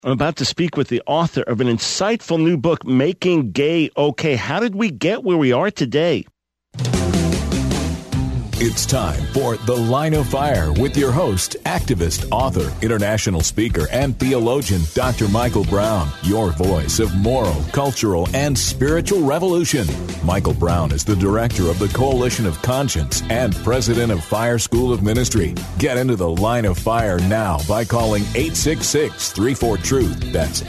I'm about to speak with the author of an insightful new book, Making Gay Okay. How did we get where we are today? It's time for The Line of Fire with your host, activist, author, international speaker, and theologian, Dr. Michael Brown, your voice of moral, cultural, and spiritual revolution. Michael Brown is the director of the Coalition of Conscience and president of Fire School of Ministry. Get into The Line of Fire now by calling 866-34-TRUTH. That's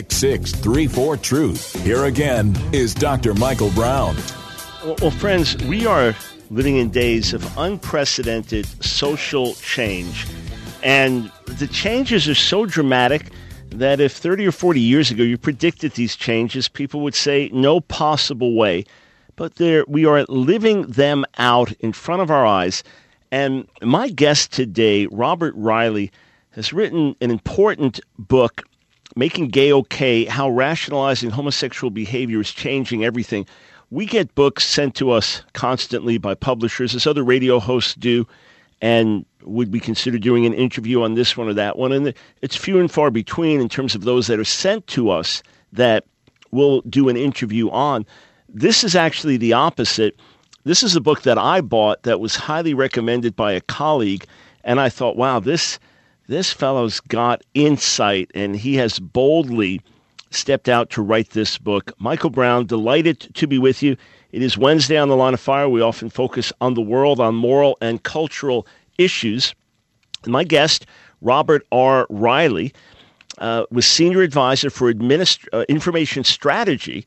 866-34-TRUTH. Here again is Dr. Michael Brown. Well, friends, we are living in days of unprecedented social change. And the changes are so dramatic that if 30 or 40 years ago you predicted these changes, people would say no possible way. But we are living them out in front of our eyes. And my guest today, Robert Reilly, has written an important book, Making Gay Okay, How Rationalizing Homosexual Behavior is Changing Everything. We get books sent to us constantly by publishers, as other radio hosts do, and would we consider doing an interview on this one or that one? And it's few and far between in terms of those that are sent to us that we'll do an interview on. This is actually the opposite. This is a book that I bought that was highly recommended by a colleague, and I thought, wow, this fellow's got insight, and he has boldly stepped out to write this book. Michael Brown, delighted to be with you. It is Wednesday on The Line of Fire. We often focus on the world, on moral and cultural issues. My guest, Robert R. Reilly, was Senior Advisor for Information Strategy,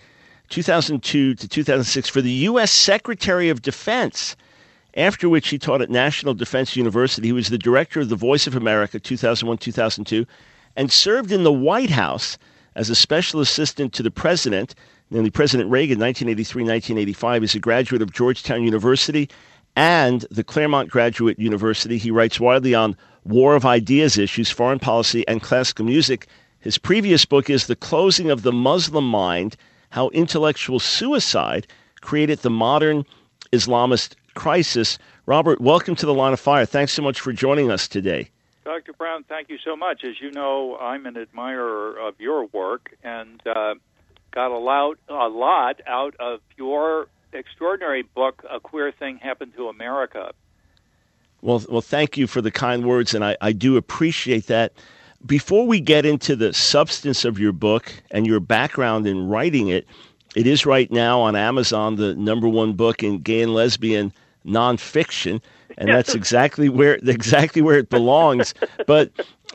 2002 to 2006, for the U.S. Secretary of Defense, after which he taught at National Defense University. He was the Director of the Voice of America, 2001-2002, and served in the White House as a special assistant to the president, namely President Reagan, 1983-1985. He's a graduate of Georgetown University and the Claremont Graduate University. He writes widely on war of ideas issues, foreign policy, and classical music. His previous book is The Closing of the Muslim Mind, How Intellectual Suicide Created the Modern Islamist Crisis. Robert, welcome to The Line of Fire. Thanks so much for joining us today. Dr. Brown, thank you so much. As you know, I'm an admirer of your work and got a lot out of your extraordinary book, A Queer Thing Happened to America. Well, thank you for the kind words, and I do appreciate that. Before we get into the substance of your book and your background in writing it, it is right now on Amazon the #1 book in gay and lesbian nonfiction. And that's exactly where it belongs. But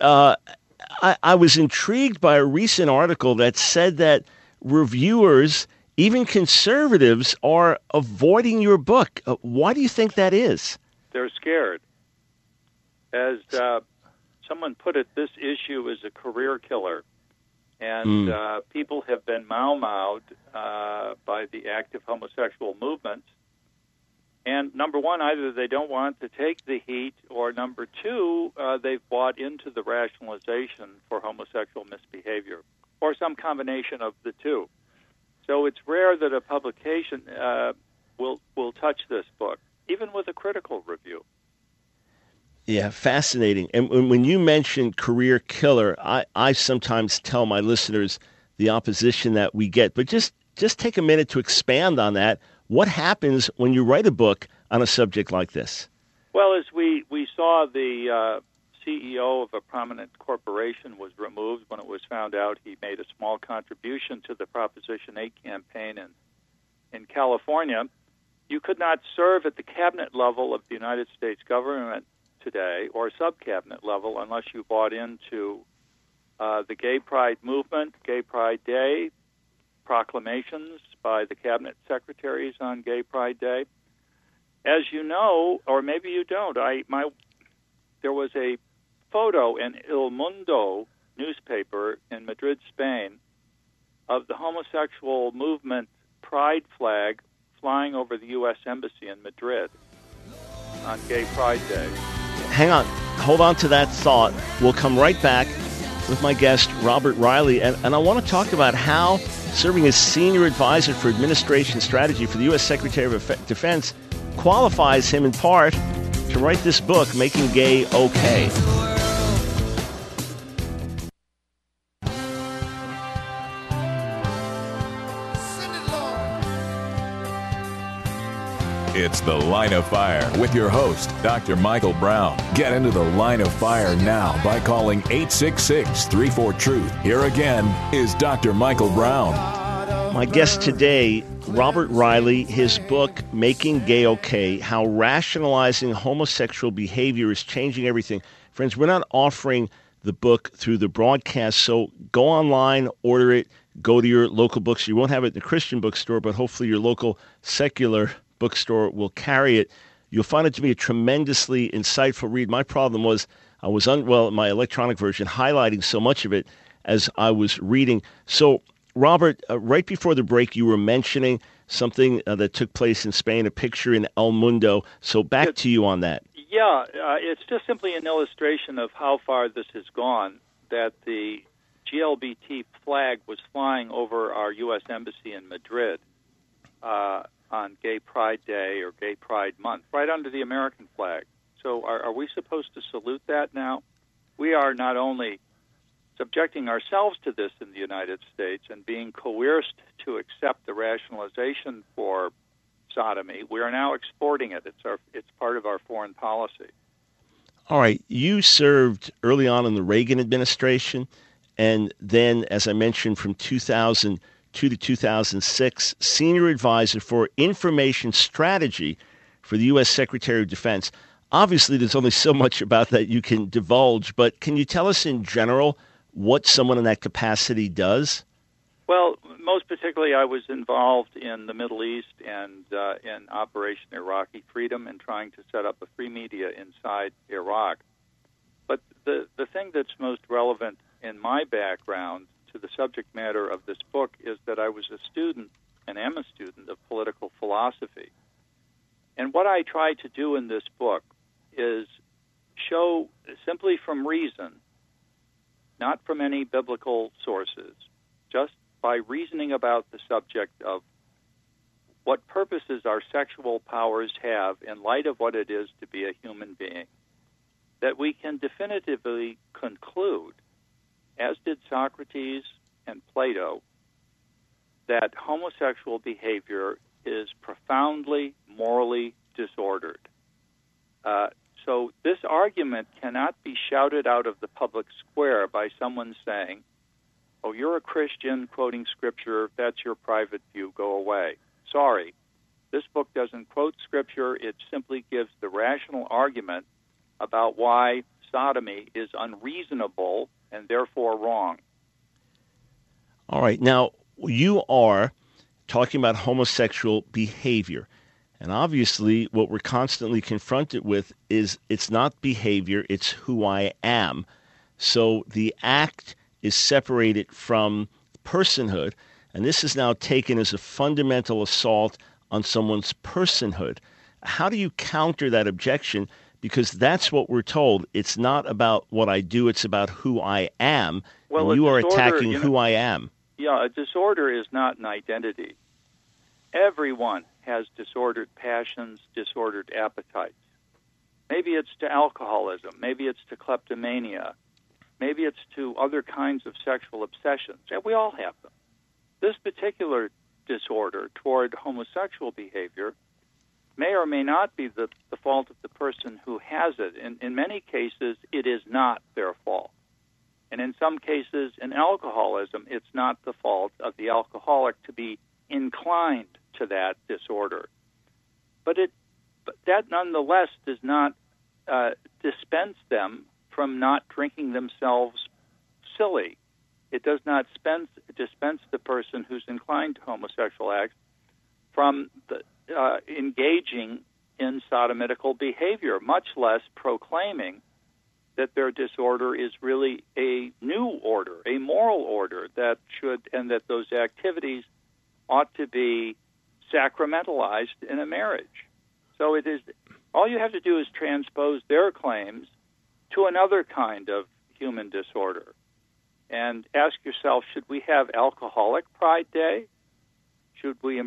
I was intrigued by a recent article that said that reviewers, even conservatives, are avoiding your book. Why do you think that is? They're scared. As someone put it, this issue is a career killer. And people have been mau-maued by the active homosexual movement. And number one, either they don't want to take the heat, or number two, they've bought into the rationalization for homosexual misbehavior, or some combination of the two. So it's rare that a publication will touch this book, even with a critical review. Yeah, fascinating. And when you mention career killer, I sometimes tell my listeners the opposition that we get. But just take a minute to expand on that. What happens when you write a book on a subject like this? Well, as we saw, the CEO of a prominent corporation was removed when it was found out he made a small contribution to the Proposition 8 campaign in California. You could not serve at the cabinet level of the United States government today, or sub-cabinet level, unless you bought into the Gay Pride movement, Gay Pride Day, proclamations by the cabinet secretaries on Gay Pride Day. As you know, or maybe you don't, there was a photo in El Mundo newspaper in Madrid, Spain, of the homosexual movement pride flag flying over the U.S. Embassy in Madrid on Gay Pride Day. Hang on. Hold on to that thought. We'll come right back with my guest, Robert Reilly, and I want to talk about how serving as Senior Advisor for Administration Strategy for the U.S. Secretary of Defense qualifies him in part to write this book, Making Gay Okay. It's The Line of Fire with your host, Dr. Michael Brown. Get into The Line of Fire now by calling 866-34-TRUTH. Here again is Dr. Michael Brown. My guest today, Robert Riley, his book, Making Gay Okay, How Rationalizing Homosexual Behavior is Changing Everything. Friends, we're not offering the book through the broadcast, so go online, order it, go to your local bookstore. You won't have it in the Christian bookstore, but hopefully your local secular bookstore will carry it. You'll find it to be a tremendously insightful read. My problem was I was in my electronic version, highlighting so much of it as I was reading. So, Robert, right before the break, you were mentioning something that took place in Spain, a picture in El Mundo. So back to you on that. Yeah, it's just simply an illustration of how far this has gone, that the GLBT flag was flying over our U.S. Embassy in Madrid on Gay Pride Day or Gay Pride Month, right under the American flag. So are we supposed to salute that now? We are not only subjecting ourselves to this in the United States and being coerced to accept the rationalization for sodomy, we are now exporting it. It's part of our foreign policy. All right. You served early on in the Reagan administration, and then, as I mentioned, from 2002 to 2006, senior advisor for information strategy for the U.S. Secretary of Defense. Obviously, there's only so much about that you can divulge, but can you tell us in general what someone in that capacity does? Well, most particularly, I was involved in the Middle East and in Operation Iraqi Freedom and trying to set up a free media inside Iraq. But the thing that's most relevant in my background to the subject matter of this book is that I was a student and am a student of political philosophy. And what I try to do in this book is show simply from reason, not from any biblical sources, just by reasoning about the subject of what purposes our sexual powers have in light of what it is to be a human being, that we can definitively conclude, as did Socrates and Plato, that homosexual behavior is profoundly morally disordered. So this argument cannot be shouted out of the public square by someone saying, "Oh, you're a Christian quoting Scripture, that's your private view, go away." Sorry, this book doesn't quote Scripture, it simply gives the rational argument about why sodomy is unreasonable and therefore wrong. All right, now you are talking about homosexual behavior. And obviously, what we're constantly confronted with is it's not behavior, it's who I am. So the act is separated from personhood, and this is now taken as a fundamental assault on someone's personhood. How do you counter that objection? Because that's what we're told. It's not about what I do, it's about who I am. Well, you are attacking who I am. Yeah, a disorder is not an identity. Everyone has disordered passions, disordered appetites. Maybe it's to alcoholism, maybe it's to kleptomania, maybe it's to other kinds of sexual obsessions. Yeah, we all have them. This particular disorder toward homosexual behavior may or may not be the fault of the person who has it. In many cases, it is not their fault. And in some cases, in alcoholism, it's not the fault of the alcoholic to be inclined to that disorder. But that nonetheless does not dispense them from not drinking themselves silly. It does not dispense the person who's inclined to homosexual acts from engaging in sodomitical behavior, much less proclaiming that their disorder is really a new order, a moral order that those activities ought to be sacramentalized in a marriage. So it is all you have to do is transpose their claims to another kind of human disorder and ask yourself, should we have Alcoholic Pride Day? Should we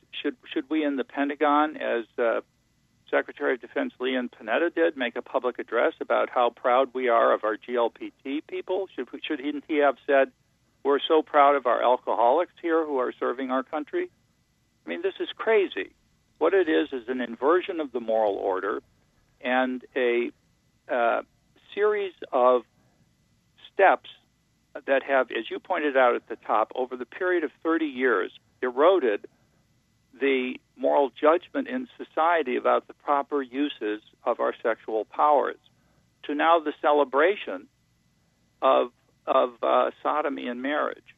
in the Pentagon, as Secretary of Defense Leon Panetta did, make a public address about how proud we are of our GLBT people? Shouldn't he have said, we're so proud of our alcoholics here who are serving our country? I mean, this is crazy. What it is an inversion of the moral order and a series of steps that have, as you pointed out at the top, over the period of 30 years, eroded the moral judgment in society about the proper uses of our sexual powers, to now the celebration of sodomy in marriage.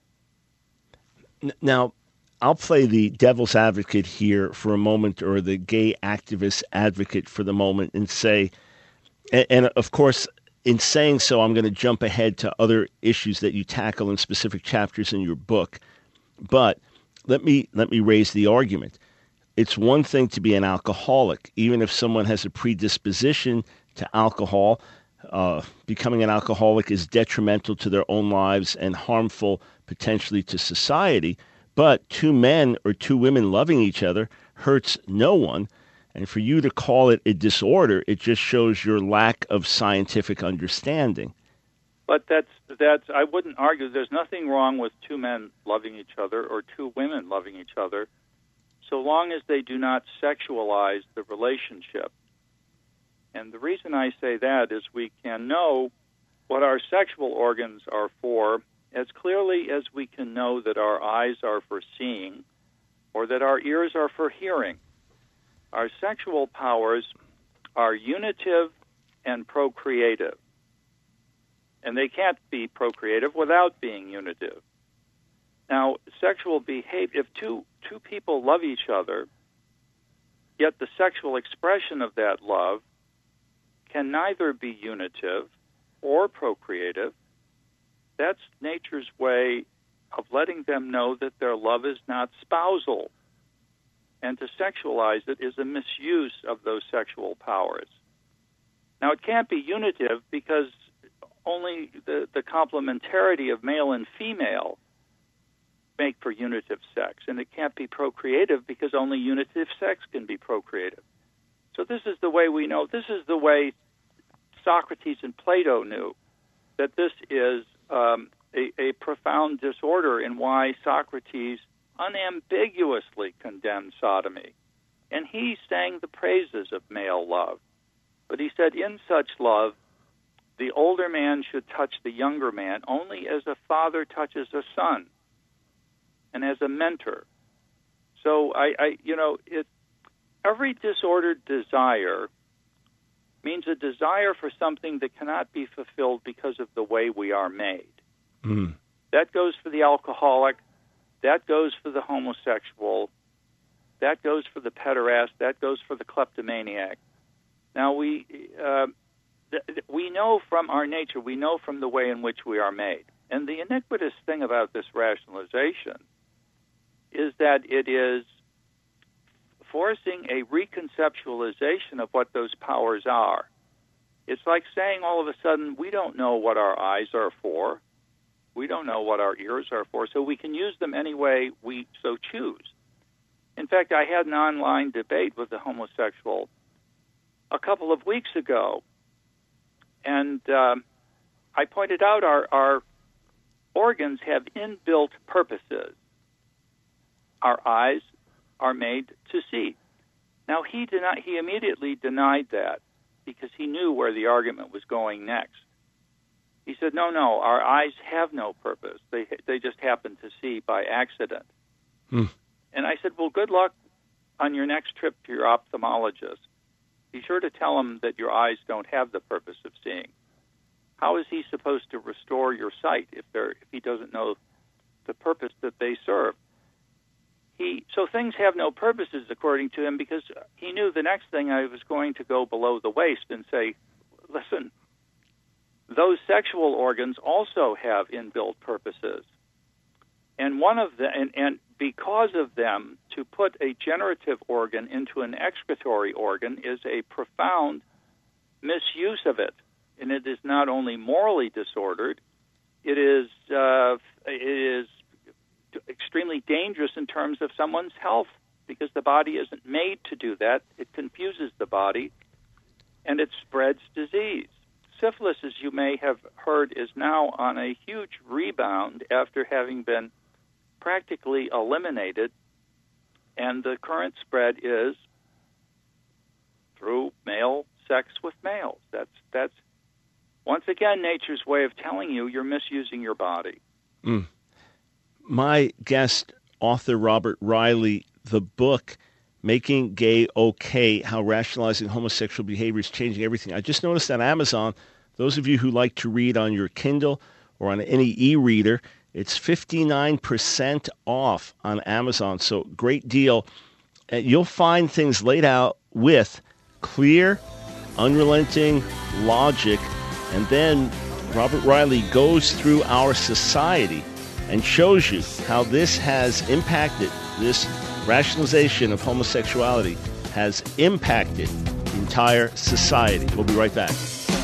Now, I'll play the devil's advocate here for a moment, or the gay activist advocate for the moment, and say, and of course, in saying so, I'm going to jump ahead to other issues that you tackle in specific chapters in your book. But let me raise the argument. It's one thing to be an alcoholic, even if someone has a predisposition to alcohol. Becoming an alcoholic is detrimental to their own lives and harmful potentially to society. But two men or two women loving each other hurts no one. And for you to call it a disorder, it just shows your lack of scientific understanding. But that's I wouldn't argue. There's nothing wrong with two men loving each other or two women loving each other, so long as they do not sexualize the relationship. And the reason I say that is we can know what our sexual organs are for as clearly as we can know that our eyes are for seeing or that our ears are for hearing. Our sexual powers are unitive and procreative. And they can't be procreative without being unitive. Now, sexual behavior, if two people love each other, yet the sexual expression of that love can neither be unitive or procreative, that's nature's way of letting them know that their love is not spousal. And to sexualize it is a misuse of those sexual powers. Now, it can't be unitive because only the complementarity of male and female make for unitive sex. And it can't be procreative because only unitive sex can be procreative. So this is the way we know. This is the way Socrates and Plato knew that this is a profound disorder, in why Socrates unambiguously condemned sodomy. And he sang the praises of male love. But he said, in such love, the older man should touch the younger man only as a father touches a son, and as a mentor. So every disordered desire means a desire for something that cannot be fulfilled because of the way we are made. Mm. That goes for the alcoholic. That goes for the homosexual. That goes for the pederast. That goes for the kleptomaniac. Now, we know from our nature, we know from the way in which we are made. And the iniquitous thing about this rationalization is that it is forcing a reconceptualization of what those powers are. It's like saying all of a sudden, we don't know what our eyes are for. We don't know what our ears are for, so we can use them any way we so choose. In fact, I had an online debate with a homosexual a couple of weeks ago, and I pointed out our organs have inbuilt purposes. Our eyes are made to see. Now, he immediately denied that because he knew where the argument was going next. He said, no, our eyes have no purpose. They just happen to see by accident. Hmm. And I said, well, good luck on your next trip to your ophthalmologist. Be sure to tell him that your eyes don't have the purpose of seeing. How is he supposed to restore your sight if he doesn't know the purpose that they serve? So things have no purposes, according to him, because he knew the next thing I was going to go below the waist and say, listen, those sexual organs also have inbuilt purposes. And one of them, and because of them, to put a generative organ into an excretory organ is a profound misuse of it. And it is not only morally disordered, it is extremely dangerous in terms of someone's health, because the body isn't made to do that. It confuses the body, and it spreads disease. Syphilis, as you may have heard, is now on a huge rebound after having been practically eliminated. And the current spread is through male sex with males. That's once again nature's way of telling you you're misusing your body. My guest, author Robert Riley, the book Making Gay Okay, How Rationalizing Homosexual Behavior is Changing Everything. I just noticed on Amazon, those of you who like to read on your Kindle or on any e-reader, it's 59% off on Amazon. So great deal. You'll find things laid out with clear, unrelenting logic. And then Robert Riley goes through our society and shows you how this has impacted, this rationalization of homosexuality has impacted the entire society. We'll be right back.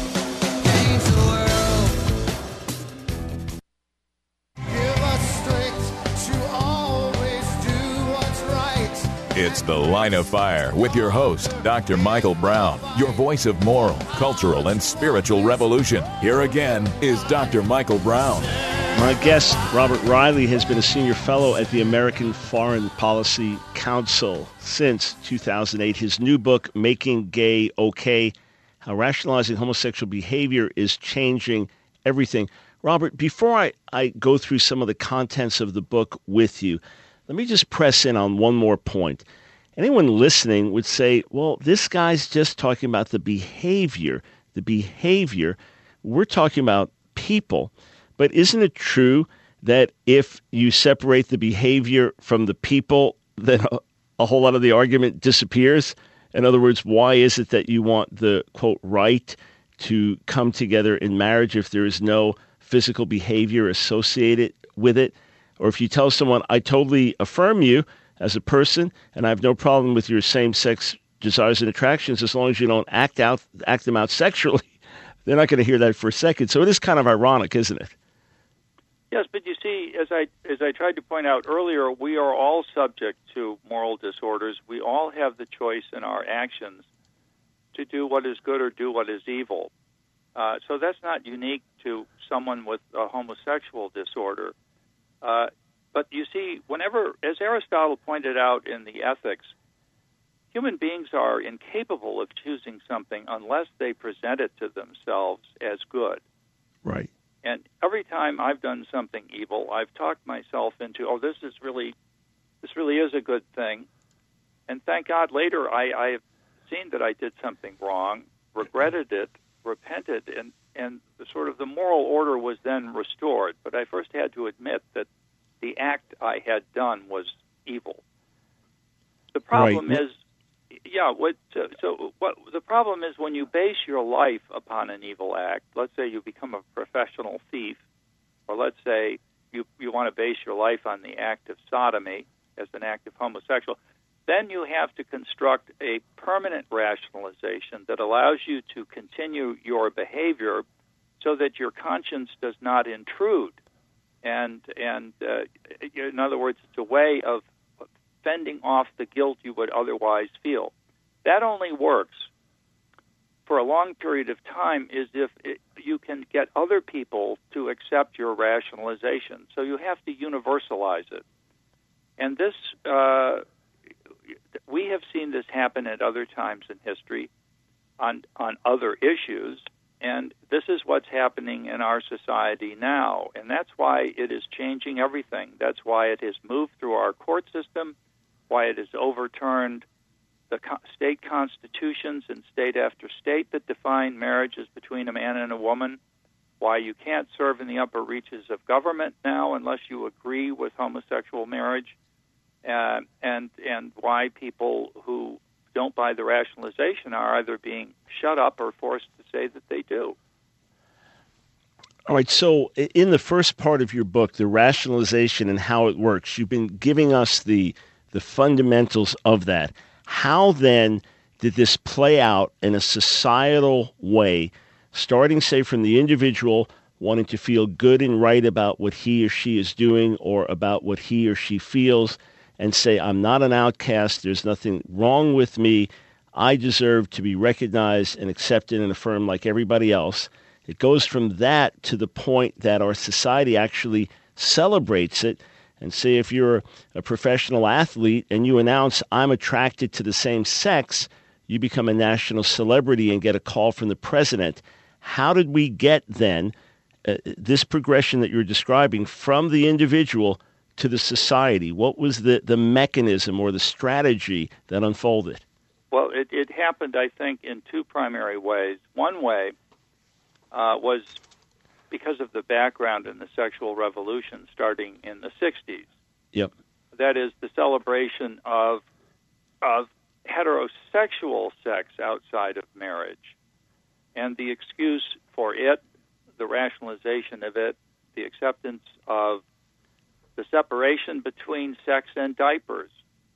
It's The Line of Fire with your host, Dr. Michael Brown, your voice of moral, cultural, and spiritual revolution. Here again is Dr. Michael Brown. My guest, Robert Riley, has been a senior fellow at the American Foreign Policy Council since 2008. His new book, Making Gay Okay, How Rationalizing Homosexual Behavior is Changing Everything. Robert, before I go through some of the contents of the book with you, let me just press in on one more point. Anyone listening would say, well, this guy's just talking about the behavior. The behavior, we're talking about people. But isn't it true that if you separate the behavior from the people, then a whole lot of the argument disappears? In other words, why is it that you want the, quote, right to come together in marriage if there is no physical behavior associated with it? Or if you tell someone, I totally affirm you as a person, and I have no problem with your same-sex desires and attractions as long as you don't act them out sexually, they're not going to hear that for a second. So it is kind of ironic, isn't it? Yes, but you see, as I tried to point out earlier, we are all subject to moral disorders. We all have the choice in our actions to do what is good or do what is evil. So that's not unique to someone with a homosexual disorder. But you see, whenever, as Aristotle pointed out in the Ethics, human beings are incapable of choosing something unless they present it to themselves as good. Right. And every time I've done something evil, I've talked myself into, this really is a good thing. And thank God later I've seen that I did something wrong, regretted it, repented, and the moral order was then restored. But I first had to admit that the act I had done was evil. The problem is, the problem is when you base your life upon an evil act. Let's say you become a professional thief, or let's say you want to base your life on the act of sodomy as an act of homosexual. Then you have to construct a permanent rationalization that allows you to continue your behavior so that your conscience does not intrude. And in other words, it's a way of fending off the guilt you would otherwise feel. That only works for a long period of time is if you can get other people to accept your rationalization. So you have to universalize it. And this, we have seen this happen at other times in history on other issues. And this is what's happening in our society now. And that's why it is changing everything. That's why it has moved through our court system, why it has overturned the state constitutions in state after state that define marriages between a man and a woman, why you can't serve in the upper reaches of government now unless you agree with homosexual marriage, and why people who don't buy the rationalization are either being shut up or forced to say that they do. All right, so in the first part of your book, the rationalization and how it works, you've been giving us the fundamentals of that. How then did this play out in a societal way, starting, say, from the individual wanting to feel good and right about what he or she is doing or about what he or she feels, and say, I'm not an outcast, there's nothing wrong with me, I deserve to be recognized and accepted and affirmed like everybody else. It goes from that to the point that our society actually celebrates it. And say if you're a professional athlete and you announce, I'm attracted to the same sex, you become a national celebrity and get a call from the president. How did we get then this progression that you're describing from the individual to the society? What was the mechanism or the strategy that unfolded? Well, it happened, I think, in two primary ways. One way was because of the background in the sexual revolution starting in the 60s. Yep. That is the celebration of heterosexual sex outside of marriage, and the excuse for it, the rationalization of it, the acceptance of the separation between sex and diapers,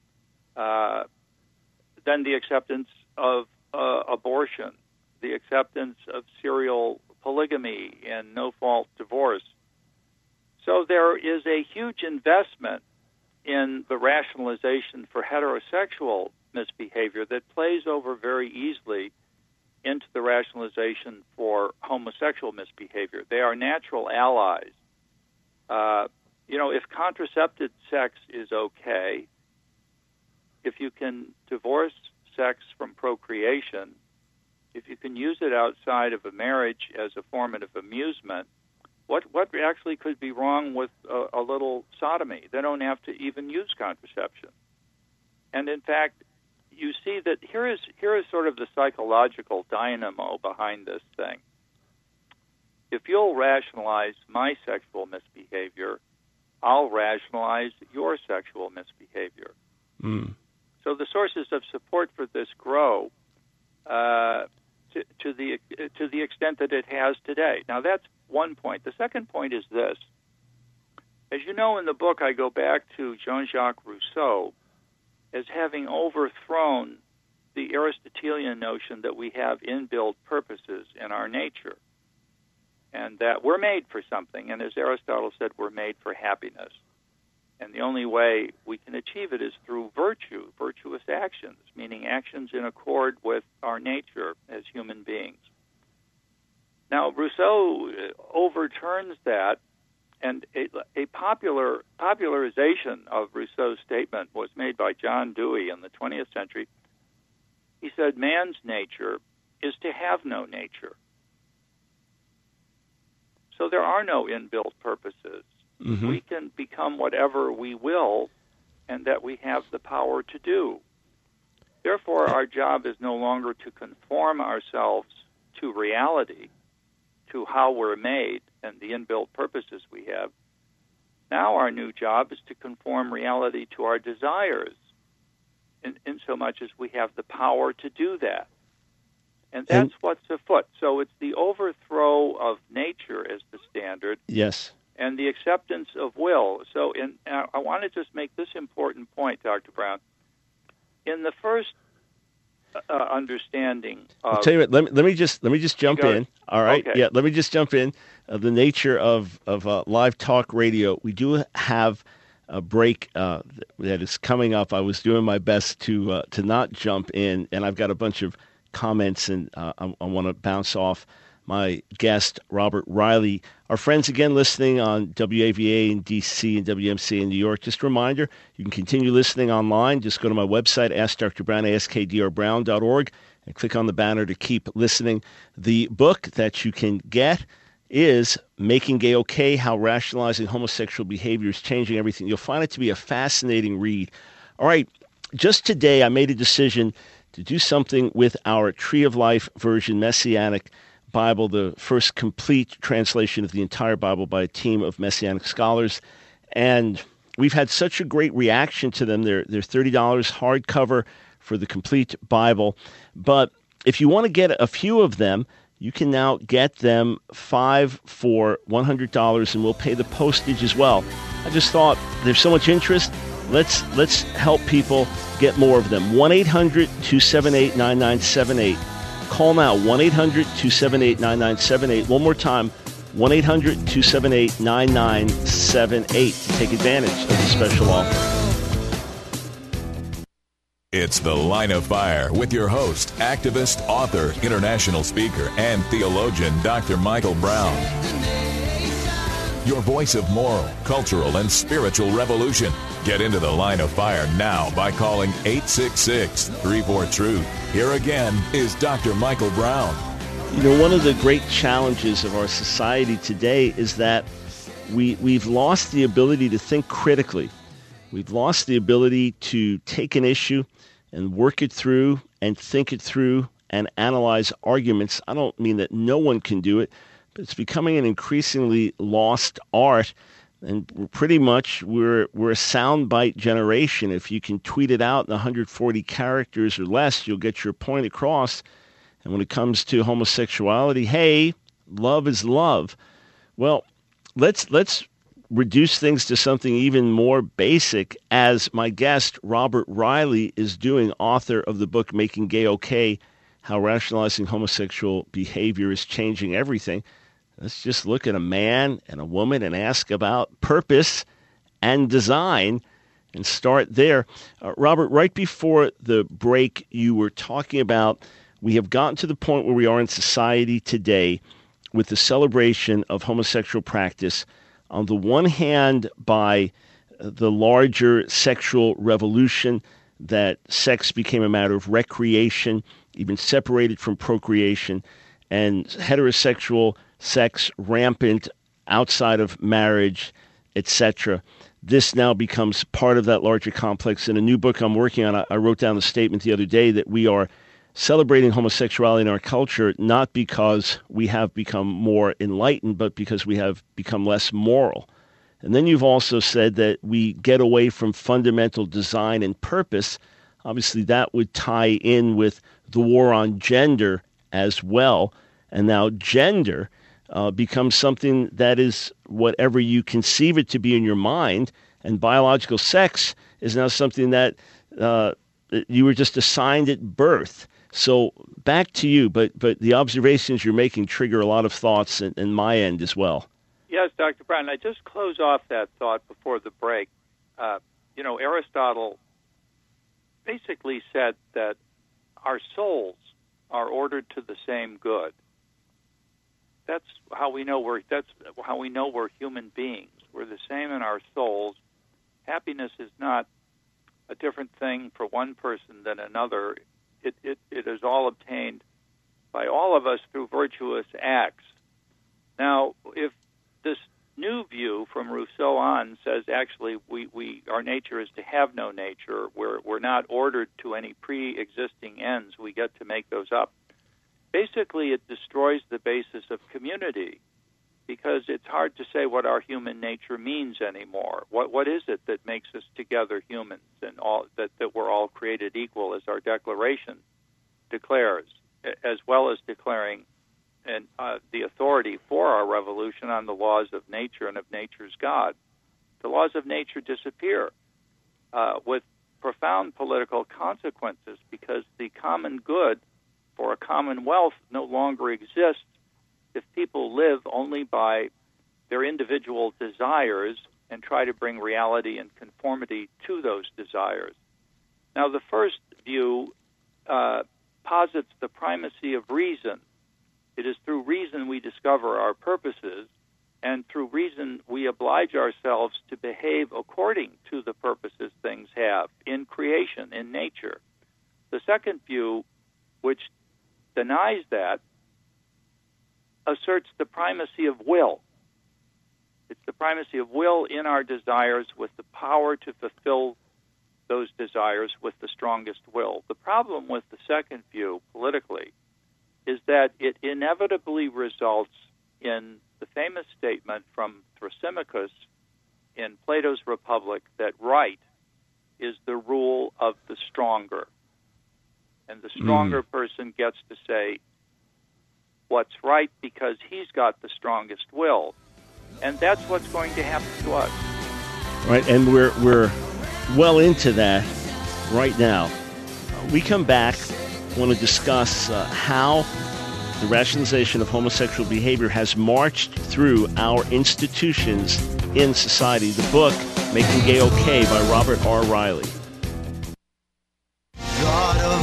then the acceptance of abortion, the acceptance of serial polygamy and no-fault divorce. So there is a huge investment in the rationalization for heterosexual misbehavior that plays over very easily into the rationalization for homosexual misbehavior. They are natural allies. If contracepted sex is okay, if you can divorce sex from procreation, if you can use it outside of a marriage as a form of amusement, what actually could be wrong with a little sodomy? They don't have to even use contraception. And in fact, you see that here is sort of the psychological dynamo behind this thing. If you'll rationalize my sexual misbehavior, I'll rationalize your sexual misbehavior. Mm. So the sources of support for this grow to the extent that it has today. Now that's one point. The second point is this. As you know, in the book, I go back to Jean-Jacques Rousseau as having overthrown the Aristotelian notion that we have inbuilt purposes in our nature, and that we're made for something. And as Aristotle said, we're made for happiness. And the only way we can achieve it is through virtue, virtuous actions, meaning actions in accord with our nature as human beings. Now, Rousseau overturns that, and a popularization of Rousseau's statement was made by John Dewey in the 20th century. He said, man's nature is to have no nature. So there are no inbuilt purposes. Mm-hmm. We can become whatever we will, and that we have the power to do. Therefore, our job is no longer to conform ourselves to reality, to how we're made and the inbuilt purposes we have. Now our new job is to conform reality to our desires, in so much as we have the power to do that. And that's what's afoot. So it's the overthrow of nature as the standard. Yes. And the acceptance of will. So I want to just make this important point, Dr. Brown. In the first understanding of... I'll tell you what, let me just jump in. All right? Okay. Yeah, let me just jump in. The nature of live talk radio, we do have a break that is coming up. I was doing my best to not jump in, and I've got a bunch of comments, and I want to bounce off my guest, Robert Riley. Our friends, again, listening on WAVA in D.C. and WMC in New York. Just a reminder, you can continue listening online. Just go to my website, AskDrBrown, askdrbrown.org, and click on the banner to keep listening. The book that you can get is Making Gay Okay, How Rationalizing Homosexual Behavior is Changing Everything. You'll find it to be a fascinating read. All right, just today I made a decision to do something with our Tree of Life version Messianic Bible, the first complete translation of the entire Bible by a team of Messianic scholars. And we've had such a great reaction to them. They're $30 hardcover for the complete Bible. But if you want to get a few of them, you can now get them 5 for $100, and we'll pay the postage as well. I just thought there's so much interest. Let's help people get more of them. 1-800-278-9978. Call now, 1-800-278-9978. One more time, 1-800-278-9978 to take advantage of the special offer. It's The Line of Fire with your host, activist, author, international speaker, and theologian, Dr. Michael Brown. your voice of moral, cultural, and spiritual revolution. Get into the line of fire now by calling 866-34-TRUTH. Here again is Dr. Michael Brown. You know, one of the great challenges of our society today is that we've lost the ability to think critically. We've lost the ability to take an issue and work it through and think it through and analyze arguments. I don't mean that no one can do it, but it's becoming an increasingly lost art. And pretty much we're a soundbite generation. If you can tweet it out in 140 characters or less, you'll get your point across. And when it comes to homosexuality, hey, love is love. Well, let's reduce things to something even more basic, as my guest, Robert Riley, is doing, author of the book Making Gay Okay, How Rationalizing Homosexual Behavior is Changing Everything. Let's just look at a man and a woman and ask about purpose and design and start there. Robert, right before the break, you were talking about we have gotten to the point where we are in society today with the celebration of homosexual practice, on the one hand by the larger sexual revolution, that sex became a matter of recreation, even separated from procreation, and heterosexual sex rampant outside of marriage, etc. This now becomes part of that larger complex. In a new book I'm working on, I wrote down the statement the other day that we are celebrating homosexuality in our culture not because we have become more enlightened, but because we have become less moral. And then you've also said that we get away from fundamental design and purpose. Obviously, that would tie in with the war on gender as well. And now gender becomes something that is whatever you conceive it to be in your mind, and biological sex is now something that you were just assigned at birth. So back to you, but the observations you're making trigger a lot of thoughts in my end as well. Yes, Dr. Brown, I just close off that thought before the break. Aristotle basically said that our souls are ordered to the same good. That's how we know we're human beings. We're the same in our souls. Happiness is not a different thing for one person than another. It is all obtained by all of us through virtuous acts. Now, if this new view from Rousseau on says actually our nature is to have no nature, we're not ordered to any pre-existing ends, we get to make those up. Basically, it destroys the basis of community, because it's hard to say what our human nature means anymore. What is it that makes us together humans, and all that we're all created equal, as our Declaration declares, as well as declaring the authority for our revolution on the laws of nature and of nature's God. The laws of nature disappear with profound political consequences, because the common good for a commonwealth no longer exists if people live only by their individual desires and try to bring reality and conformity to those desires. Now, the first view posits the primacy of reason. It is through reason we discover our purposes, and through reason we oblige ourselves to behave according to the purposes things have in creation, in nature. The second view, which denies that, asserts the primacy of will. It's the primacy of will in our desires, with the power to fulfill those desires with the strongest will. The problem with the second view, politically, is that it inevitably results in the famous statement from Thrasymachus in Plato's Republic that right is the rule of the stronger. And the stronger person gets to say what's right because he's got the strongest will. And that's what's going to happen to us. Right, and we're well into that right now. We come back, want to discuss how the rationalization of homosexual behavior has marched through our institutions in society. The book, Making Gay Okay, by Robert R. Riley. God of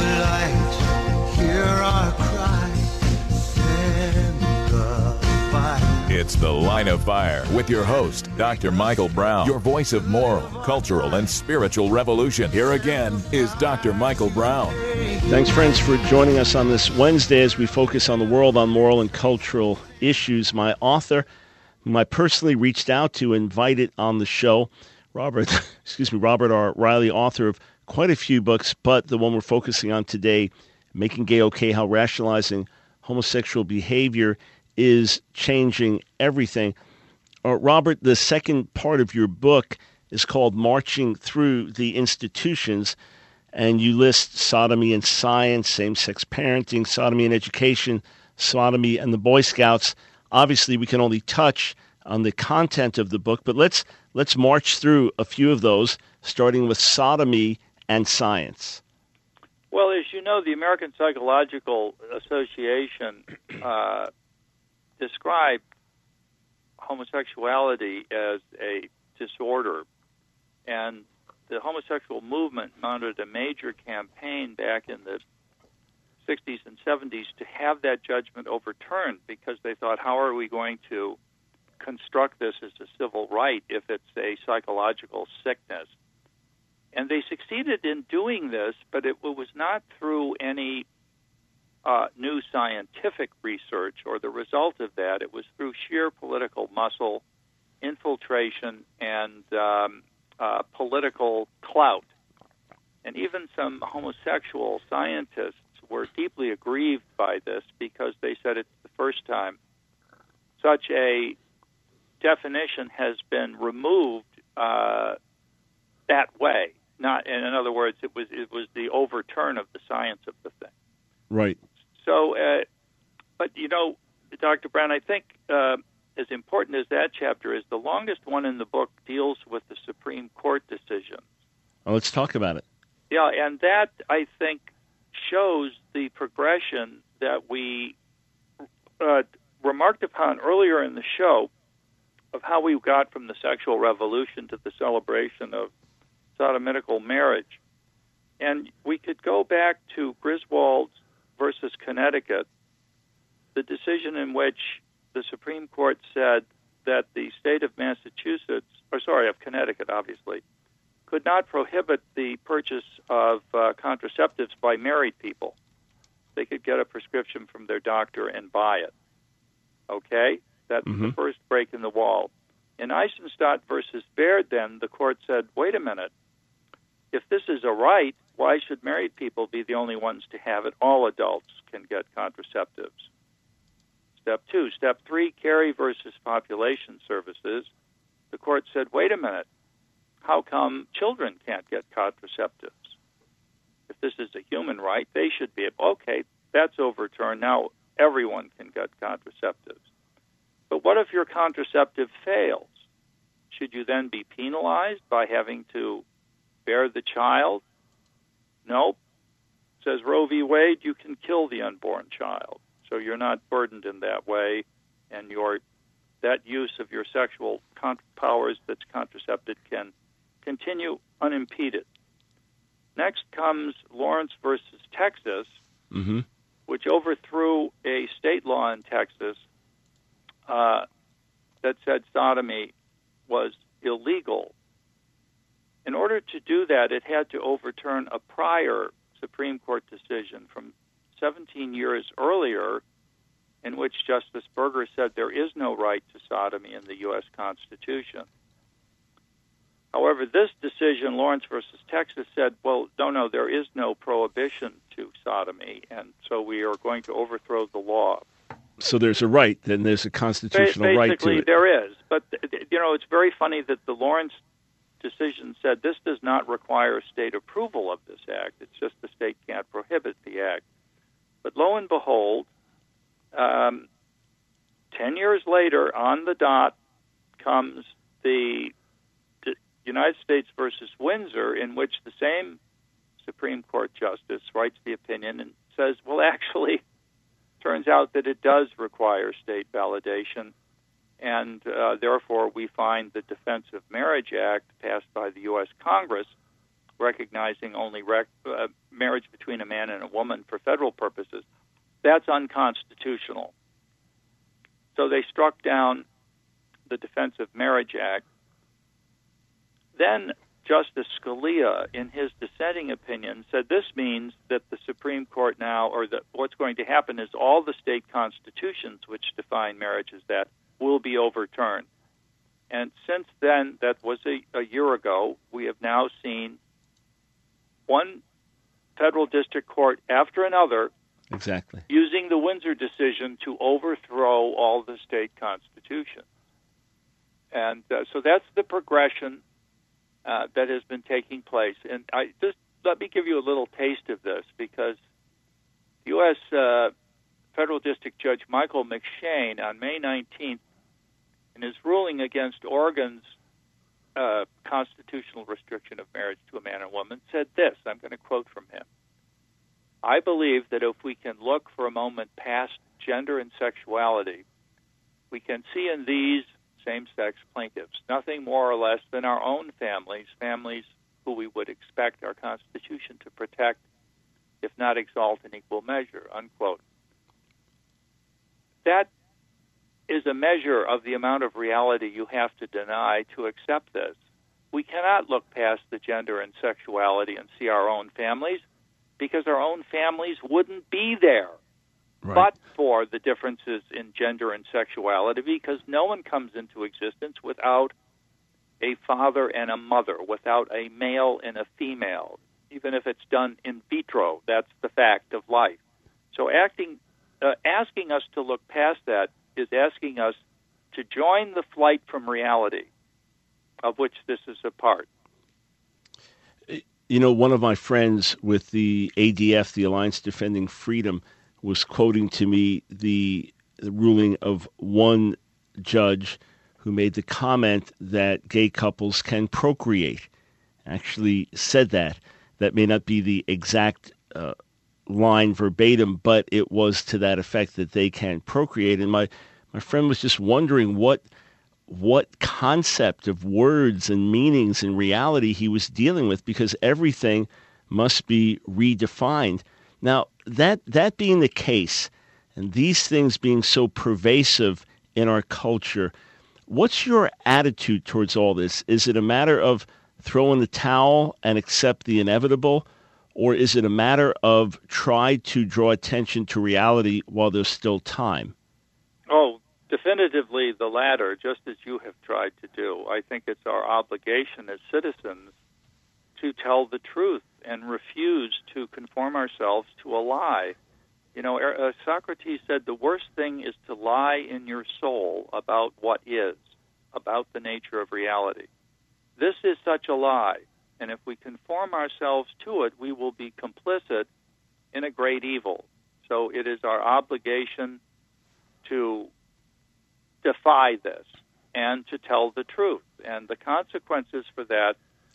light, hear our cry, send the fire. It's The Line of Fire with your host, Dr. Michael Brown, your voice of moral, cultural, and spiritual revolution. Here again is Dr. Michael Brown. Thanks, friends, for joining us on this Wednesday as we focus on the world on moral and cultural issues. My author, whom I personally reached out to, invited on the show, Robert R. Riley, author of quite a few books, but the one we're focusing on today, Making Gay Okay, How Rationalizing Homosexual Behavior is Changing Everything. Robert, the second part of your book is called Marching Through the Institutions, and you list sodomy and science, same-sex parenting, sodomy and education, sodomy and the Boy Scouts. Obviously, we can only touch on the content of the book, but let's march through a few of those, starting with sodomy and science. Well, as you know, the American Psychological Association described homosexuality as a disorder, and the homosexual movement mounted a major campaign back in the 60s and 70s to have that judgment overturned, because they thought, how are we going to construct this as a civil right if it's a psychological sickness? And they succeeded in doing this, but it was not through any new scientific research or the result of that. It was through sheer political muscle, infiltration, and political clout. And even some homosexual scientists were deeply aggrieved by this, because they said it's the first time such a definition has been removed that way. Not, in other words, it was the overturn of the science of the thing. Right. So, but you know, Dr. Brown, I think as important as that chapter is, the longest one in the book deals with the Supreme Court decisions. Oh, let's talk about it. Yeah, and that, I think, shows the progression that we remarked upon earlier in the show of how we got from the sexual revolution to the celebration of sodomitical marriage. And we could go back to Griswold versus Connecticut, the decision in which the Supreme Court said that the state of of Connecticut, obviously, could not prohibit the purchase of contraceptives by married people. They could get a prescription from their doctor and buy it. Okay? That's the first break in the wall. In Eisenstadt versus Baird, then, the court said, wait a minute, if this is a right, why should married people be the only ones to have it? All adults can get contraceptives. Step 2. Step 3, Carey versus Population Services. The court said, wait a minute, how come children can't get contraceptives? If this is a human right, they should be able. Okay, that's overturned. Now everyone can get contraceptives. But what if your contraceptive fails? Should you then be penalized by having to bear the child? Nope. Says Roe v. Wade, you can kill the unborn child. So you're not burdened in that way, and that use of your sexual powers that's contracepted can continue unimpeded. Next comes Lawrence versus Texas, which overthrew a state law in Texas that said sodomy was illegal. In order to do that, it had to overturn a prior Supreme Court decision from 17 years earlier, in which Justice Berger said there is no right to sodomy in the U.S. Constitution. However, this decision, Lawrence versus Texas, said, well, no, there is no prohibition to sodomy, and so we are going to overthrow the law. So there's a right, then there's a constitutional right to it. Basically, there is. But, you know, it's very funny that the Lawrence decision said this does not require state approval of this act. It's just the state can't prohibit the act. But lo and behold, 10 years later, on the dot, comes the United States versus Windsor, in which the same Supreme Court justice writes the opinion and says, well, actually, turns out that it does require state validation, and therefore we find the Defense of Marriage Act passed by the U.S. Congress, recognizing only marriage between a man and a woman for federal purposes, that's unconstitutional. So they struck down the Defense of Marriage Act. Then Justice Scalia, in his dissenting opinion, said this means that the Supreme Court now, or that what's going to happen is all the state constitutions which define marriage as that will be overturned. And since then, that was a year ago, we have now seen one federal district court after another exactly using the Windsor decision to overthrow all the state constitutions. And so that's the progression that has been taking place. And let me give you a little taste of this, because U.S. Federal District Judge Michael McShane on May 19th, in his ruling against Oregon's constitutional restriction of marriage to a man and woman, said this, I'm going to quote from him: "I believe that if we can look for a moment past gender and sexuality, we can see in these same-sex plaintiffs nothing more or less than our own families who we would expect our Constitution to protect, if not exalt in equal measure," unquote. That is a measure of the amount of reality you have to deny to accept this. We cannot look past the gender and sexuality and see our own families, because our own families wouldn't be there. Right. But for the differences in gender and sexuality, because no one comes into existence without a father and a mother, without a male and a female. Even if it's done in vitro, that's the fact of life. So asking us to look past that is asking us to join the flight from reality, of which this is a part. You know, one of my friends with the ADF, the Alliance Defending Freedom, was quoting to me the ruling of one judge who made the comment that gay couples can procreate. Actually said that. That may not be the exact line verbatim, but it was to that effect, that they can procreate. And my friend was just wondering what concept of words and meanings and reality he was dealing with, because everything must be redefined. Now, that being the case, and these things being so pervasive in our culture, what's your attitude towards all this? Is it a matter of throw in the towel and accept the inevitable, or is it a matter of try to draw attention to reality while there's still time? Oh, definitively the latter, just as you have tried to do. I think it's our obligation as citizens to tell the truth and refuse to conform ourselves to a lie. You know, Socrates said the worst thing is to lie in your soul about what is, about the nature of reality. This is such a lie, and if we conform ourselves to it, we will be complicit in a great evil. So it is our obligation to defy this and to tell the truth. And the consequences for that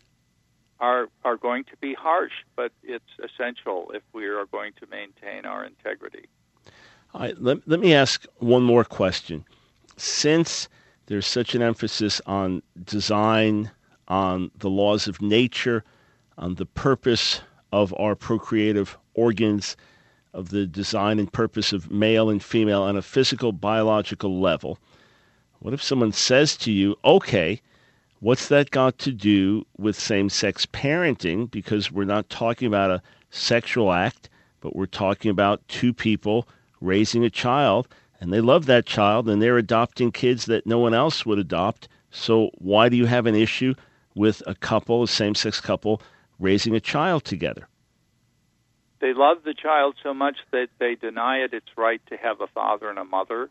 are going to be harsh, but it's essential if we are going to maintain our integrity. All right, let me ask one more question. Since there's such an emphasis on design, on the laws of nature, on the purpose of our procreative organs, of the design and purpose of male and female on a physical, biological level, what if someone says to you, okay, what's that got to do with same-sex parenting? Because we're not talking about a sexual act, but we're talking about two people raising a child, and they love that child, and they're adopting kids that no one else would adopt. So why do you have an issue with a couple, a same-sex couple, raising a child together? They love the child so much that they deny it its right to have a father and a mother.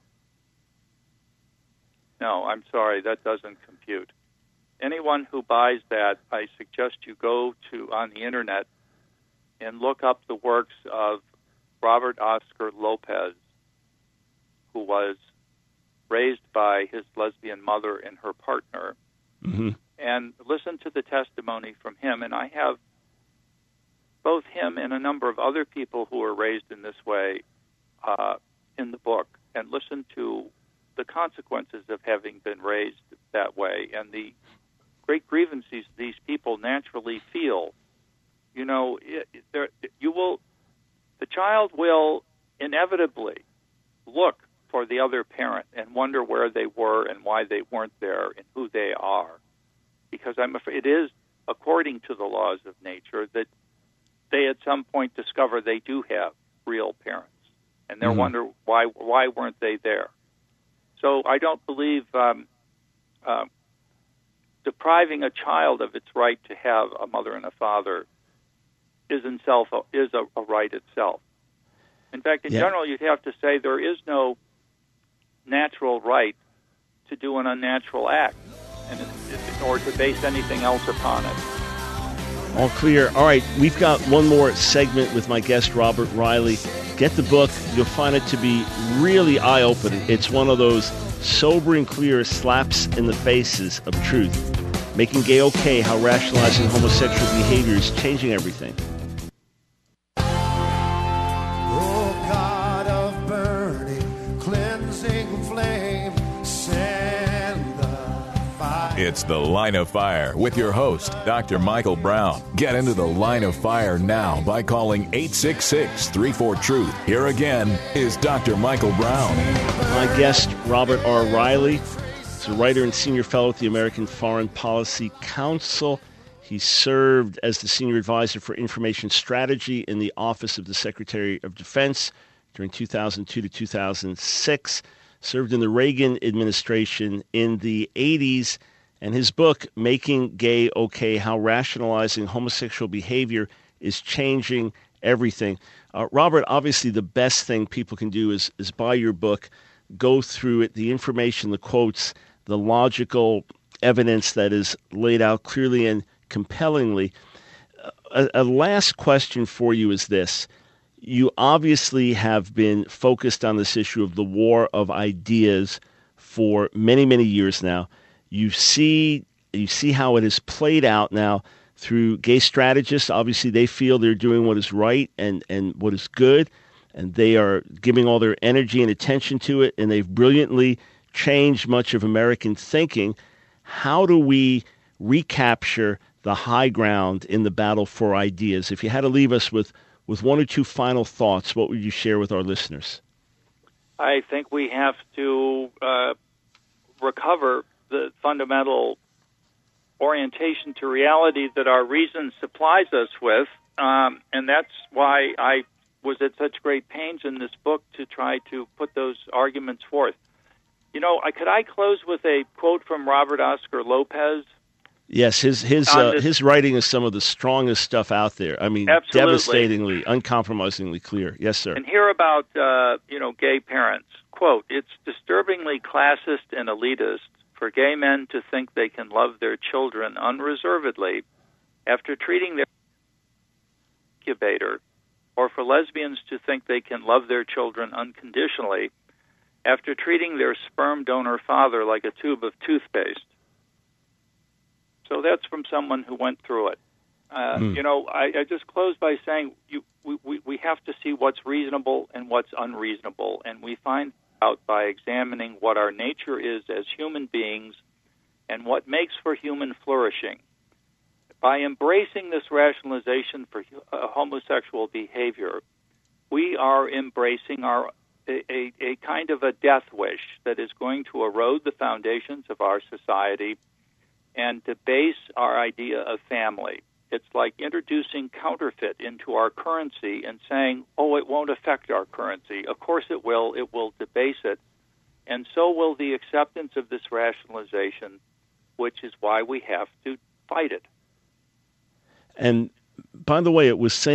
No, I'm sorry, that doesn't compute. Anyone who buys that, I suggest you go on the internet and look up the works of Robert Oscar Lopez, who was raised by his lesbian mother and her partner, and listen to the testimony from him. And I have both him and a number of other people who were raised in this way in the book, and listen to the consequences of having been raised that way and the great grievances these people naturally feel. You know, the child will inevitably look for the other parent and wonder where they were and why they weren't there and who they are. Because I'm afraid it is, according to the laws of nature, that they at some point discover they do have real parents, and they wonder why weren't they there. So I don't believe depriving a child of its right to have a mother and a father is a right itself. In fact, in general, you'd have to say there is no natural right to do an unnatural act, or to base anything else upon it. All clear. All right, we've got one more segment with my guest, Robert Riley. Get the book. You'll find it to be really eye-opening. It's one of those sober and clear slaps in the faces of truth. Making Gay Okay, How Rationalizing Homosexual Behavior is Changing Everything. It's The Line of Fire with your host, Dr. Michael Brown. Get into the Line of Fire now by calling 866-34-TRUTH. Here again is Dr. Michael Brown. My guest, Robert R. Riley, is a writer and senior fellow at the American Foreign Policy Council. He served as the senior advisor for information strategy in the Office of the Secretary of Defense during 2002 to 2006, served in the Reagan administration in the 80s, and his book, Making Gay Okay, How Rationalizing Homosexual Behavior is Changing Everything. Robert, obviously the best thing people can do is buy your book, go through it, the information, the quotes, the logical evidence that is laid out clearly and compellingly. A last question for you is this. You obviously have been focused on this issue of the war of ideas for many, many years now. You see how it has played out now through gay strategists. Obviously, they feel they're doing what is right and what is good, and they are giving all their energy and attention to it, and they've brilliantly changed much of American thinking. How do we recapture the high ground in the battle for ideas? If you had to leave us with one or two final thoughts, what would you share with our listeners? I think we have to recover the fundamental orientation to reality that our reason supplies us with, and that's why I was at such great pains in this book to try to put those arguments forth. You know, could I close with a quote from Robert Oscar Lopez? Yes, his writing is some of the strongest stuff out there. I mean, absolutely. Devastatingly, uncompromisingly clear. Yes, sir. And here about gay parents. Quote, "It's disturbingly classist and elitist for gay men to think they can love their children unreservedly after treating their incubator, or for lesbians to think they can love their children unconditionally after treating their sperm donor father like a tube of toothpaste." So that's from someone who went through it. I just close by saying we have to see what's reasonable and what's unreasonable, and we find out by examining what our nature is as human beings and what makes for human flourishing. By embracing this rationalization for homosexual behavior, we are embracing a kind of a death wish that is going to erode the foundations of our society and debase our idea of family. It's like introducing counterfeit into our currency and saying, oh, it won't affect our currency. Of course it will. It will debase it. And so will the acceptance of this rationalization, which is why we have to fight it. And by the way, it was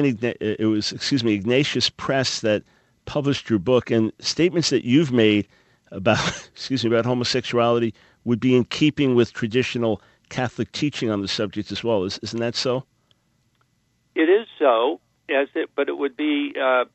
Ignatius Press that published your book, and statements that you've made about about homosexuality would be in keeping with traditional Catholic teaching on the subject as well. Isn't that so? It is so, but it would be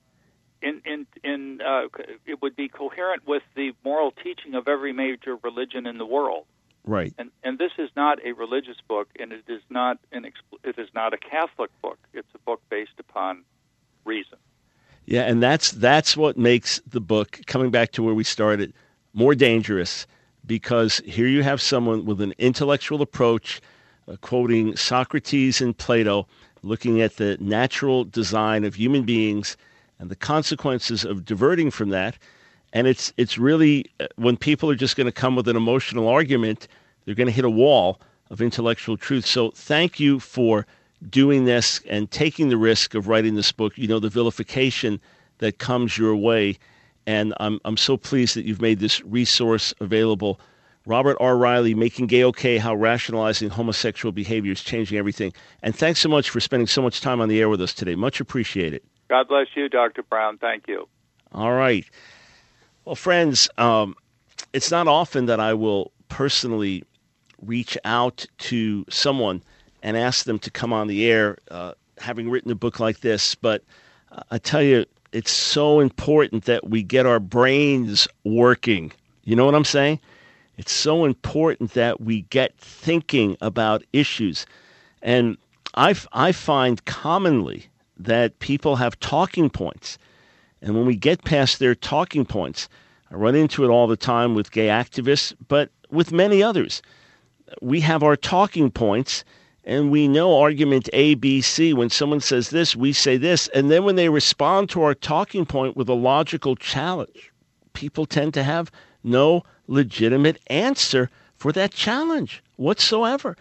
it would be coherent with the moral teaching of every major religion in the world. Right. And this is not a religious book, and it is not a Catholic book. It's a book based upon reason. Yeah, and that's what makes the book, coming back to where we started, more dangerous, because here you have someone with an intellectual approach, quoting Socrates and Plato, looking at the natural design of human beings and the consequences of diverting from that. And it's really, when people are just going to come with an emotional argument, they're going to hit a wall of intellectual truth. So thank you for doing this and taking the risk of writing this book. You know, the vilification that comes your way. And I'm so pleased that you've made this resource available. Robert R. Riley, Making Gay Okay, How Rationalizing Homosexual Behavior is Changing Everything. And thanks so much for spending so much time on the air with us today. Much appreciated. God bless you, Dr. Brown. Thank you. All right. Well, friends, it's not often that I will personally reach out to someone and ask them to come on the air, having written a book like this. But I tell you, it's so important that we get our brains working. You know what I'm saying? It's so important that we get thinking about issues. And I find commonly that people have talking points. And when we get past their talking points, I run into it all the time with gay activists, but with many others. We have our talking points, and we know argument A, B, C. When someone says this, we say this. And then when they respond to our talking point with a logical challenge, people tend to have no legitimate answer for that challenge whatsoever.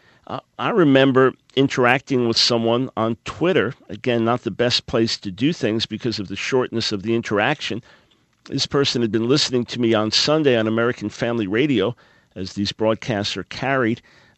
I remember interacting with someone on Twitter. Again, not the best place to do things because of the shortness of the interaction. This person had been listening to me on Sunday on American Family Radio, as these broadcasts are carried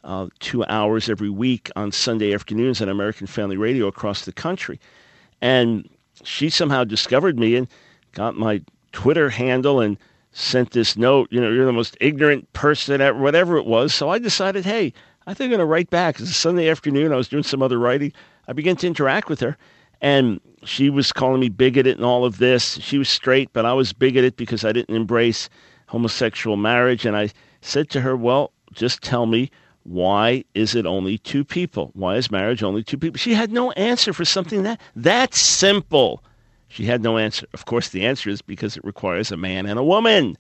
2 hours every week on Sunday afternoons on American Family Radio across the country. And she somehow discovered me and got my Twitter handle and sent this note, you know, you're the most ignorant person at whatever it was. So I decided, hey, I think I'm going to write back. It's a Sunday afternoon. I was doing some other writing. I began to interact with her, and she was calling me bigoted and all of this. She was straight, but I was bigoted because I didn't embrace homosexual marriage. And I said to her, well, just tell me, why is it only two people? Why is marriage only two people? She had no answer for something that simple. She had no answer. Of course, the answer is because it requires a man and a woman.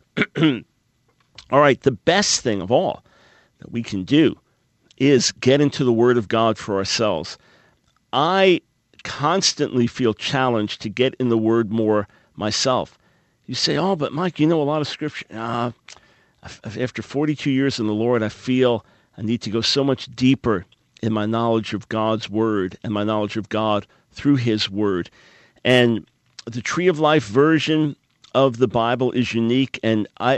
All right, the best thing of all that we can do is get into the Word of God for ourselves. I constantly feel challenged to get in the Word more myself. You say, oh, but Mike, you know a lot of Scripture. After 42 years in the Lord, I feel I need to go so much deeper in my knowledge of God's Word and my knowledge of God through His Word. And the Tree of Life version of the Bible is unique, and I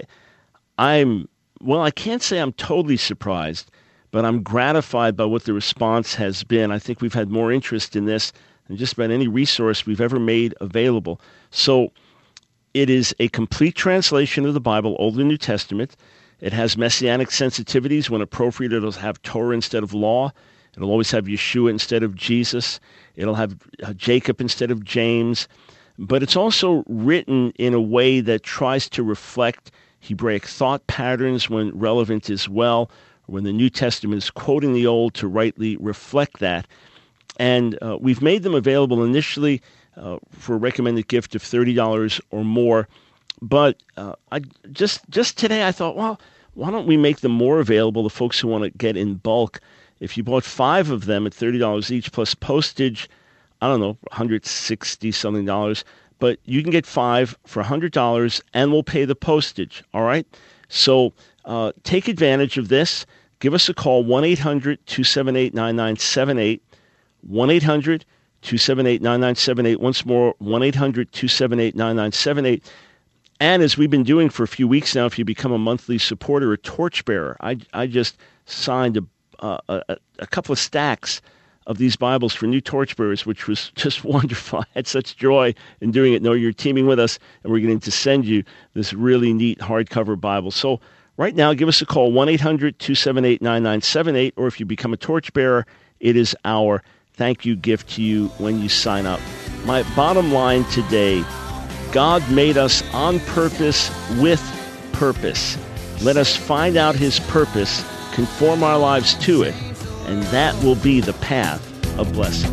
can't say I'm totally surprised, but I'm gratified by what the response has been. I think we've had more interest in this than just about any resource we've ever made available. So it is a complete translation of the Bible, Old and New Testament. It has messianic sensitivities. When appropriate, it'll have Torah instead of law. It'll always have Yeshua instead of Jesus. It'll have Jacob instead of James. But it's also written in a way that tries to reflect Hebraic thought patterns when relevant as well, or when the New Testament is quoting the Old to rightly reflect that. And we've made them available initially for a recommended gift of $30 or more. But I just today I thought, well, why don't we make them more available to folks who want to get in bulk? If you bought 5 of them at $30 each plus postage, I don't know, $160-something, but you can get 5 for $100 and we'll pay the postage, all right? So take advantage of this. Give us a call, 1-800-278-9978, 1-800-278-9978. Once more, 1-800-278-9978. And as we've been doing for a few weeks now, if you become a monthly supporter, a torchbearer, I just signed a couple of stacks of these Bibles for new torchbearers, which was just wonderful. I had such joy in doing it. Know you're teaming with us, and we're going to send you this really neat hardcover Bible. So right now, give us a call, 1-800-278-9978, or if you become a torchbearer, it is our thank you gift to you when you sign up. My bottom line today, God made us on purpose with purpose. Let us find out His purpose, conform our lives to it, and that will be the path of blessing.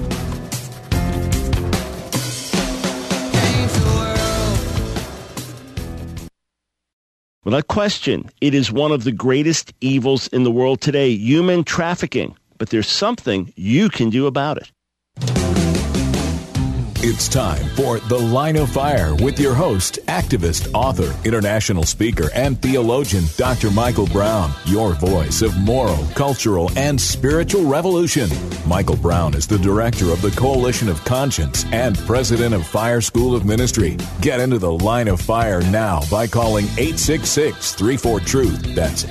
Without question, it is one of the greatest evils in the world today, human trafficking. But there's something you can do about it. It's time for The Line of Fire with your host, activist, author, international speaker, and theologian, Dr. Michael Brown, your voice of moral, cultural, and spiritual revolution. Michael Brown is the director of the Coalition of Conscience and president of Fire School of Ministry. Get into The Line of Fire now by calling 866-34-TRUTH. That's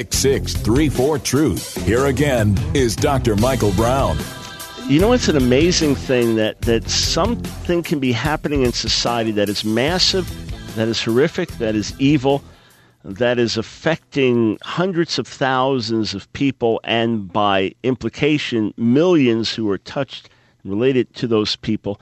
866-34-TRUTH. Here again is Dr. Michael Brown. You know, it's an amazing thing that something can be happening in society that is massive, that is horrific, that is evil, that is affecting hundreds of thousands of people, and by implication, millions who are touched and related to those people.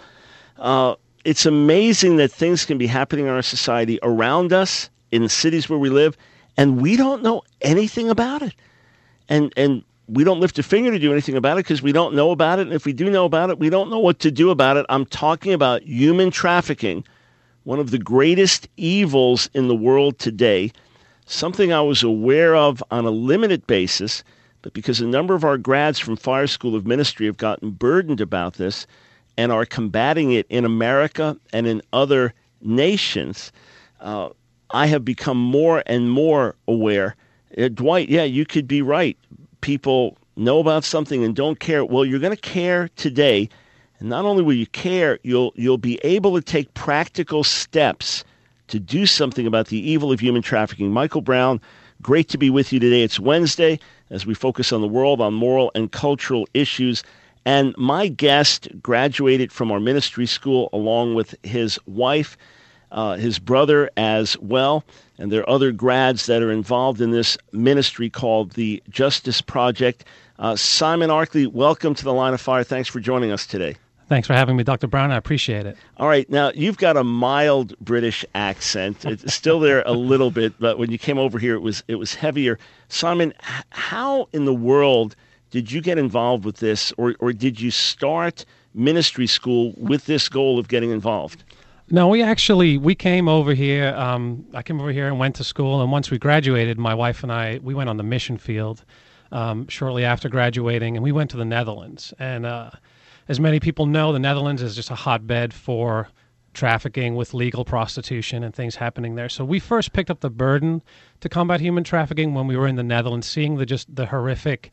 It's amazing that things can be happening in our society around us, in the cities where we live, and we don't know anything about it. And we don't lift a finger to do anything about it because we don't know about it. And if we do know about it, we don't know what to do about it. I'm talking about human trafficking, one of the greatest evils in the world today, something I was aware of on a limited basis, but because a number of our grads from Fire School of Ministry have gotten burdened about this and are combating it in America and in other nations, I have become more and more aware. Dwight, yeah, you could be right. People know about something and don't care. Well, you're going to care today, and not only will you care, you'll be able to take practical steps to do something about the evil of human trafficking. Michael Brown, great to be with you today. It's Wednesday as we focus on the world, on moral and cultural issues. And my guest graduated from our ministry school along with his wife, his brother as well. And there are other grads that are involved in this ministry called the Justice Project. Simon Arkley, welcome to The Line of Fire. Thanks for joining us today. Thanks for having me, Dr. Brown. I appreciate it. All right. Now, you've got a mild British accent. It's still there a little bit, but when you came over here, it was heavier. Simon, how in the world did you get involved with this, or did you start ministry school with this goal of getting involved? No, we came over here. I came over here and went to school, and once we graduated, my wife and I, we went on the mission field shortly after graduating, and we went to the Netherlands. And as many people know, the Netherlands is just a hotbed for trafficking with legal prostitution and things happening there. So we first picked up the burden to combat human trafficking when we were in the Netherlands, seeing the horrific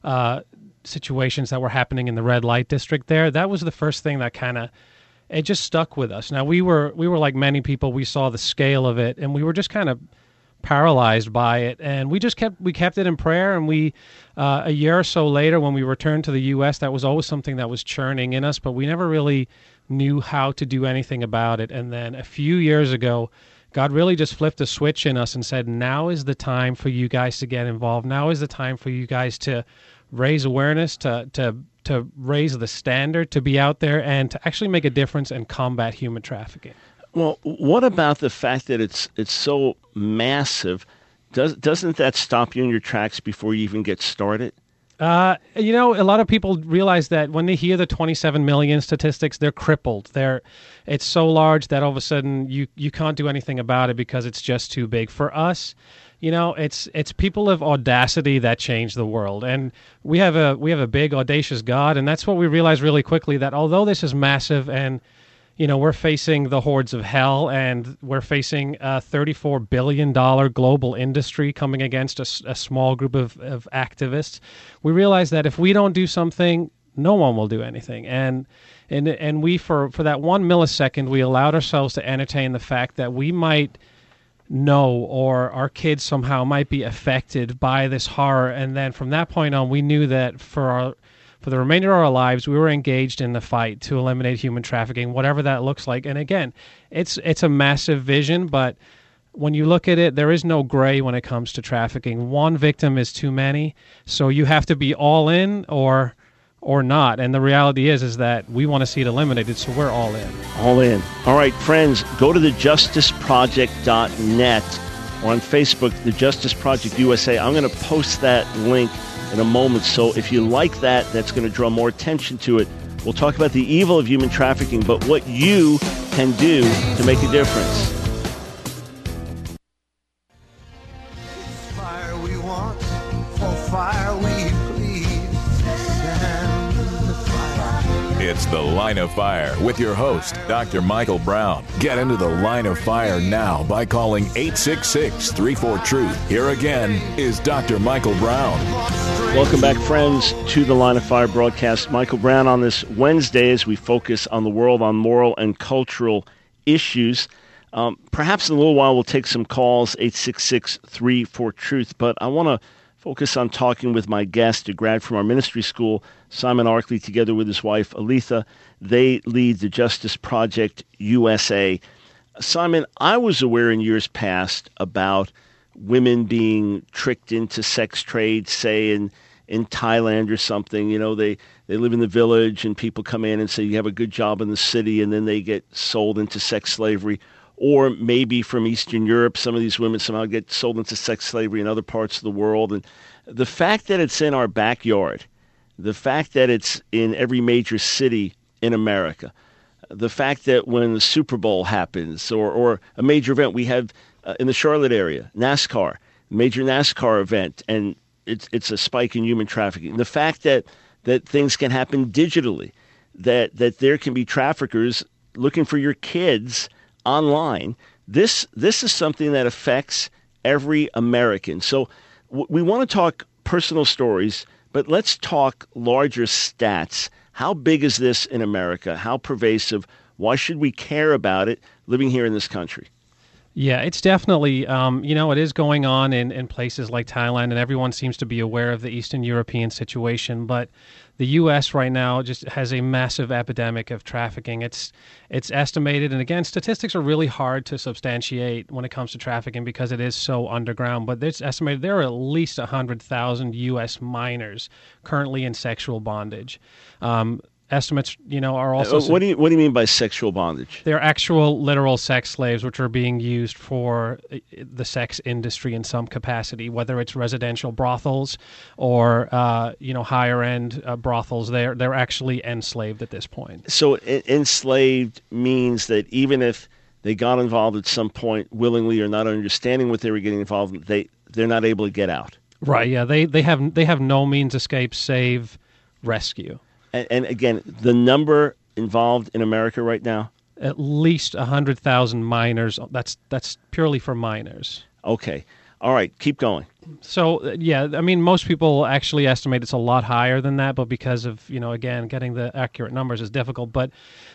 situations that were happening in the red light district there. That was the first thing that it just stuck with us. Now, we were like many people. We saw the scale of it, and we were just kind of paralyzed by it. And we kept it in prayer. And we, a year or so later, when we returned to the U.S., that was always something that was churning in us, but we never really knew how to do anything about it. And then a few years ago, God really just flipped a switch in us and said, now is the time for you guys to get involved. Now is the time for you guys to raise awareness, to raise the standard, to be out there and to actually make a difference and combat human trafficking. Well, what about the fact that it's so massive? Doesn't that stop you in your tracks before you even get started? A lot of people realize that when they hear the 27 million statistics, they're crippled. It's so large that all of a sudden you can't do anything about it because it's just too big. For us, it's people of audacity that change the world, and we have a big audacious God, and that's what we realize really quickly, that although this is massive, and we're facing the hordes of hell, and we're facing a $34 billion global industry coming against a small group of activists, we realize that if we don't do something, no one will do anything, and we for that 1 millisecond we allowed ourselves to entertain the fact that we might know, or our kids somehow might be affected by this horror. And then from that point on, we knew that for the remainder of our lives, we were engaged in the fight to eliminate human trafficking, whatever that looks like. And again, it's a massive vision, but when you look at it, there is no gray when it comes to trafficking. One victim is too many, so you have to be all in or not. And the reality is that we want to see it eliminated, so we're all in. All in. All right, friends, go to thejusticeproject.net or on Facebook, The Justice Project USA. I'm going to post that link in a moment, so if you like that, that's going to draw more attention to it. We'll talk about the evil of human trafficking, but what you can do to make a difference. Fire we want, for fire we plead. It's The Line of Fire with your host, Dr. Michael Brown. Get into The Line of Fire now by calling 866-34-TRUTH. Here again is Dr. Michael Brown. Welcome back, friends, to the Line of Fire broadcast. Michael Brown on this Wednesday as we focus on the world, on moral and cultural issues. Perhaps in a little while we'll take some calls, 866-34-TRUTH, but I want to focus on talking with my guest, a grad from our ministry school, Simon Arkley, together with his wife, Aletha. They lead the Justice Project USA. Simon, I was aware in years past about women being tricked into sex trade, say in Thailand or something. You know, they live in the village and people come in and say, you have a good job in the city, and then they get sold into sex slavery. Or maybe from Eastern Europe, some of these women somehow get sold into sex slavery in other parts of the world. And the fact that it's in our backyard, the fact that it's in every major city in America, the fact that when the Super Bowl happens or a major event, we have in the Charlotte area, NASCAR, major NASCAR event, and it's a spike in human trafficking. The fact that things can happen digitally, that there can be traffickers looking for your kids online, this is something that affects every American. So we want to talk personal stories, but let's talk larger stats. How big is this in America? How pervasive? Why should we care about it living here in this country? Yeah, it's definitely, it is going on in places like Thailand, and everyone seems to be aware of the Eastern European situation. But the U.S. right now just has a massive epidemic of trafficking. It's estimated, and again, statistics are really hard to substantiate when it comes to trafficking because it is so underground. But it's estimated there are at least 100,000 U.S. minors currently in sexual bondage. Estimates, are also... What do you mean by sexual bondage? They're actual, literal sex slaves, which are being used for the sex industry in some capacity, whether it's residential brothels or, higher-end brothels. They're actually enslaved at this point. So enslaved means that even if they got involved at some point willingly or not understanding what they were getting involved in, they're not able to get out. Right, yeah. They have no means escape save rescue. And again, the number involved in America right now? At least 100,000 minors. That's purely for minors. Okay. All right. Keep going. So, most people actually estimate it's a lot higher than that, but because of, again, getting the accurate numbers is difficult. But,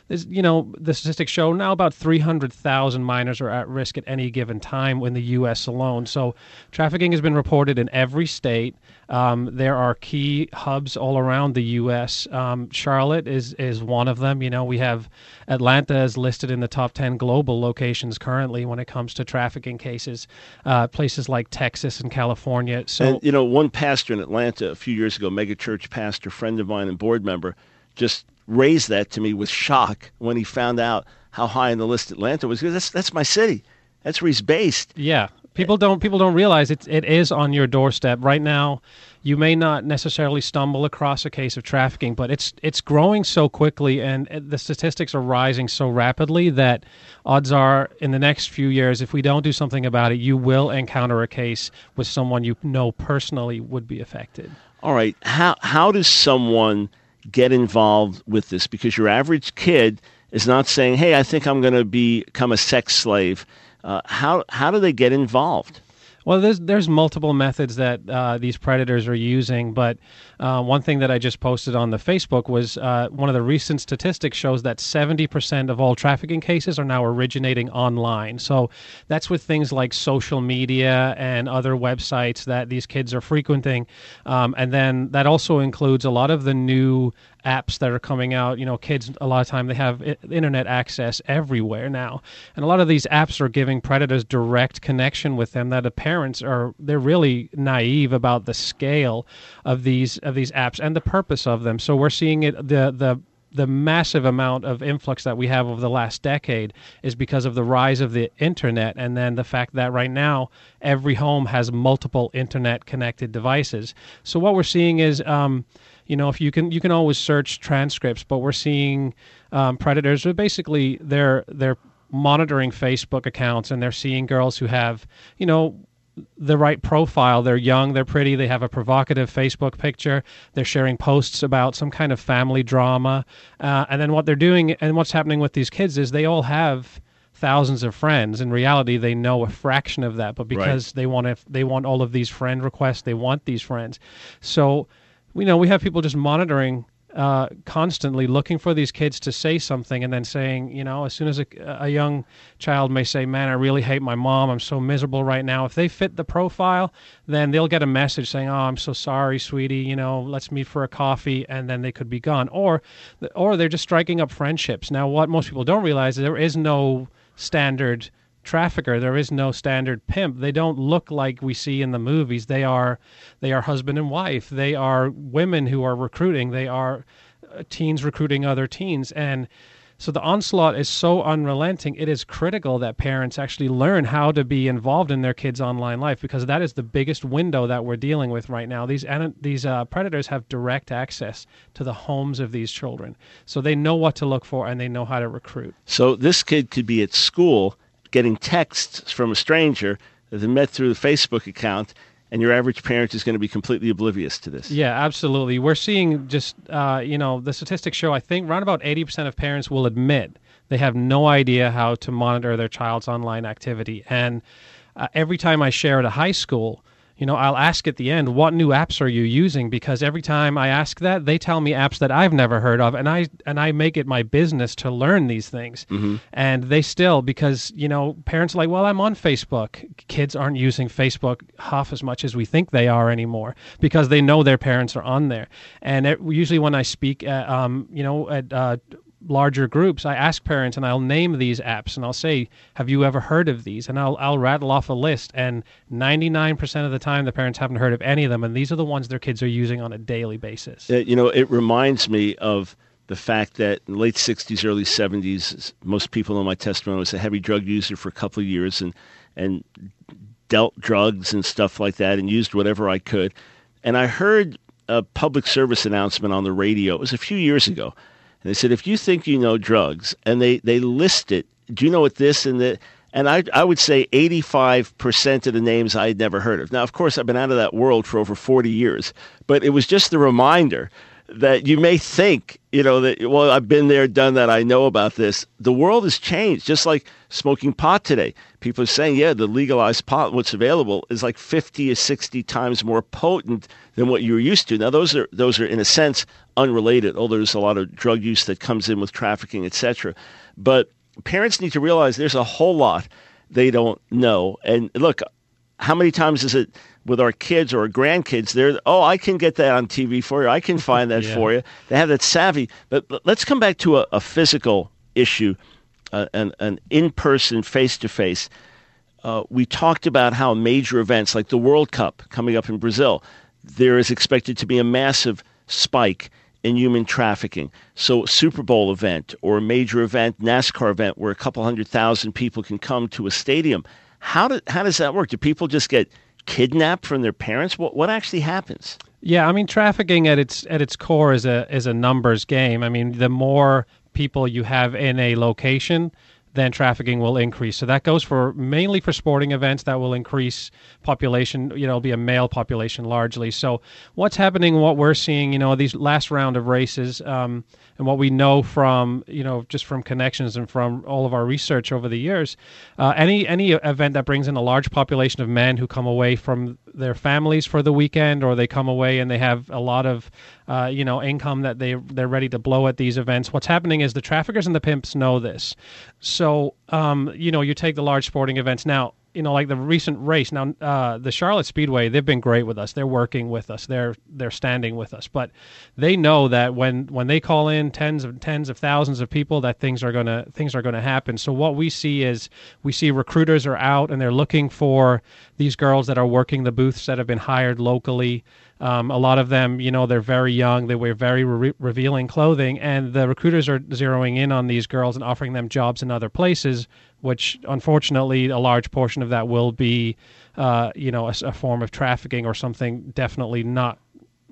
the statistics show now about 300,000 minors are at risk at any given time in the U.S. alone. So trafficking has been reported in every state. There are key hubs all around the U.S. Charlotte is one of them. We have Atlanta is listed in the top 10 global locations currently when it comes to trafficking cases. Places like Texas and California. So, and, one pastor in Atlanta a few years ago, megachurch pastor, friend of mine and board member, just raised that to me with shock when he found out how high in the list Atlanta was. Because that's my city. That's where he's based. Yeah. People don't realize it is on your doorstep right now. You may not necessarily stumble across a case of trafficking, but it's growing so quickly, and the statistics are rising so rapidly that odds are in the next few years, if we don't do something about it, you will encounter a case with someone you know personally would be affected. All right. How does someone get involved with this? Because your average kid is not saying, hey, I think I'm going to become a sex slave. How do they get involved? Well, there's multiple methods that these predators are using, but one thing that I just posted on the Facebook was one of the recent statistics shows that 70% of all trafficking cases are now originating online. So that's with things like social media and other websites that these kids are frequenting. And then that also includes a lot of the new apps that are coming out. Kids, a lot of time, they have internet access everywhere now. And a lot of these apps are giving predators direct connection with them that the parents they're really naive about the scale of these apps and the purpose of them. So we're seeing it, the massive amount of influx that we have over the last decade is because of the rise of the internet, and then the fact that right now every home has multiple internet connected devices. So what we're seeing is if you can always search transcripts, but we're seeing predators are basically they're monitoring Facebook accounts, and they're seeing girls who have the right profile. They're young, they're pretty, they have a provocative Facebook picture, they're sharing posts about some kind of family drama, and then what they're doing and what's happening with these kids is they all have thousands of friends. In reality, they know a fraction of that, but because they want all of these friend requests, they want these friends. So, we have people just monitoring constantly, looking for these kids to say something, and then saying, as soon as a young child may say, man, I really hate my mom, I'm so miserable right now. If they fit the profile, then they'll get a message saying, oh, I'm so sorry, sweetie, let's meet for a coffee, and then they could be gone. Or they're just striking up friendships. Now, what most people don't realize is there is no standard trafficker. There is no standard pimp. They don't look like we see in the movies. They are husband and wife. They are women who are recruiting. They are teens recruiting other teens. And so the onslaught is so unrelenting. It is critical that parents actually learn how to be involved in their kids' online life, because that is the biggest window that we're dealing with right now. These predators have direct access to the homes of these children. So they know what to look for and they know how to recruit. So this kid could be at school getting texts from a stranger that they met through the Facebook account, and your average parent is going to be completely oblivious to this. Yeah, absolutely. We're seeing just, the statistics show, I think, around about 80% of parents will admit they have no idea how to monitor their child's online activity. And every time I share at a high school, I'll ask at the end, what new apps are you using? Because every time I ask that, they tell me apps that I've never heard of, and I make it my business to learn these things. Mm-hmm. And they still, because, parents are like, well, I'm on Facebook. Kids aren't using Facebook half as much as we think they are anymore, because they know their parents are on there. And usually when I speak at larger groups, I ask parents and I'll name these apps and I'll say, have you ever heard of these? And I'll rattle off a list, and 99% of the time the parents haven't heard of any of them, and these are the ones their kids are using on a daily basis. It reminds me of the fact that in the late 60s, early 70s, most people in my testimony was a heavy drug user for a couple of years and dealt drugs and stuff like that and used whatever I could. And I heard a public service announcement on the radio. It was a few years ago. They said, if you think you know drugs, and they list it, do you know what this and that? And I would say 85% of the names I had never heard of. Now, of course, I've been out of that world for over 40 years, but it was just the reminder that you may think, that, well, I've been there, done that, I know about this. The world has changed, just like smoking pot today. People are saying, the legalized pot, what's available, is like 50 or 60 times more potent than what you're used to. Now, those are in a sense unrelated, although there's a lot of drug use that comes in with trafficking, etc. But parents need to realize there's a whole lot they don't know. And look, how many times is it with our kids or our grandkids, I can get that on TV for you. I can find that for you. They have that savvy. But let's come back to a physical issue, an in-person, face-to-face. We talked about how major events like the World Cup coming up in Brazil, there is expected to be a massive spike in human trafficking. So a Super Bowl event or a major event, NASCAR event, where a couple 100,000 people can come to a stadium. How does that work? Do people just get kidnapped from their parents? What actually happens? Yeah, I mean, trafficking at its core is a numbers game. I mean, the more people you have in a location, then trafficking will increase. So that goes mainly for sporting events. That will increase population. It'll be a male population largely. So what's happening, what we're seeing, these last round of races, and what we know from, just from connections and from all of our research over the years, any event that brings in a large population of men who come away from their families for the weekend, or they come away and they have a lot of, income that they're ready to blow at these events. What's happening is the traffickers and the pimps know this. So, you take the large sporting events now, like the recent race. Now, the Charlotte Speedway, they've been great with us. They're working with us. They're standing with us. But they know that when they call in tens of thousands of people, that things are gonna happen. So what we see is recruiters are out and they're looking for these girls that are working the booths that have been hired locally. A lot of them, they're very young. They wear very revealing clothing, and the recruiters are zeroing in on these girls and offering them jobs in other places, which unfortunately a large portion of that will be, a form of trafficking or something definitely not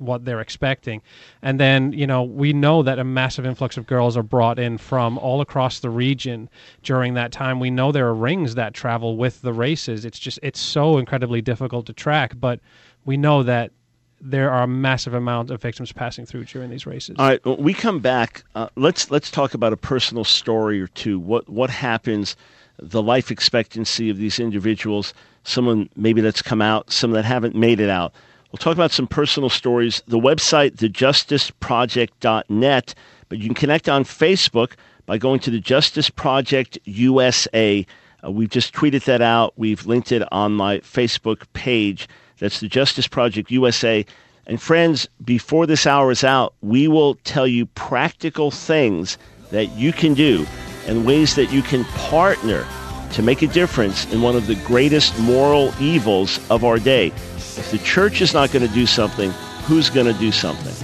what they're expecting. And then, we know that a massive influx of girls are brought in from all across the region during that time. We know there are rings that travel with the races. It's so incredibly difficult to track, but we know that there are a massive amount of victims passing through during these races. All right, when we come back, let's talk about a personal story or two. What happens, the life expectancy of these individuals, someone maybe that's come out, some that haven't made it out. We'll talk about some personal stories. The website, thejusticeproject.net, but you can connect on Facebook by going to the Justice Project USA. We've just tweeted that out. We've linked it on my Facebook page. That's the Justice Project USA. And friends, before this hour is out, we will tell you practical things that you can do and ways that you can partner to make a difference in one of the greatest moral evils of our day. If the church is not going to do something, who's going to do something?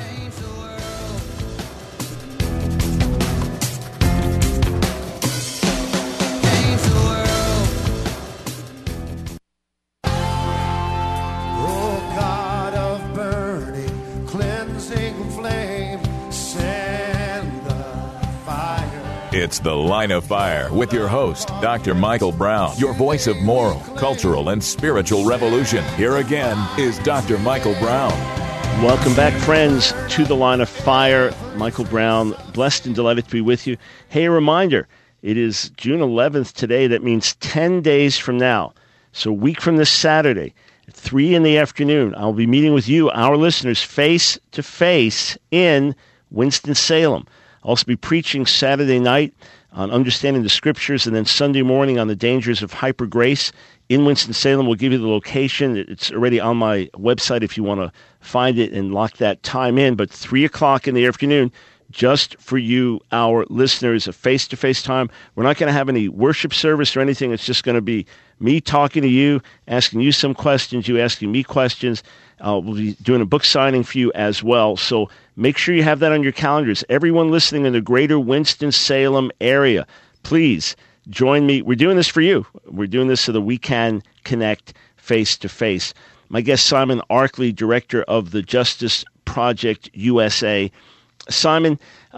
It's The Line of Fire with your host, Dr. Michael Brown, your voice of moral, cultural, and spiritual revolution. Here again is Dr. Michael Brown. Welcome back, friends, to The Line of Fire. Michael Brown, blessed and delighted to be with you. Hey, a reminder, it is June 11th today. That means 10 days from now. So a week from this Saturday, at 3 in the afternoon, I'll be meeting with you, our listeners, face to face in Winston-Salem. I'll also be preaching Saturday night on understanding the scriptures, and then Sunday morning on the dangers of hyper grace in Winston-Salem. We'll give you the location. It's already on my website if you want to find it and lock that time in. But 3 o'clock in the afternoon, just for you, our listeners, a face-to-face time. We're not going to have any worship service or anything. It's just going to be me talking to you, asking you some questions, you asking me questions. We'll be doing a book signing for you as well. So make sure you have that on your calendars. Everyone listening in the greater Winston-Salem area, please join me. We're doing this for you. We're doing this so that we can connect face-to-face. My guest, Simon Arkley, director of the Justice Project USA. Simon,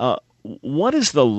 what is the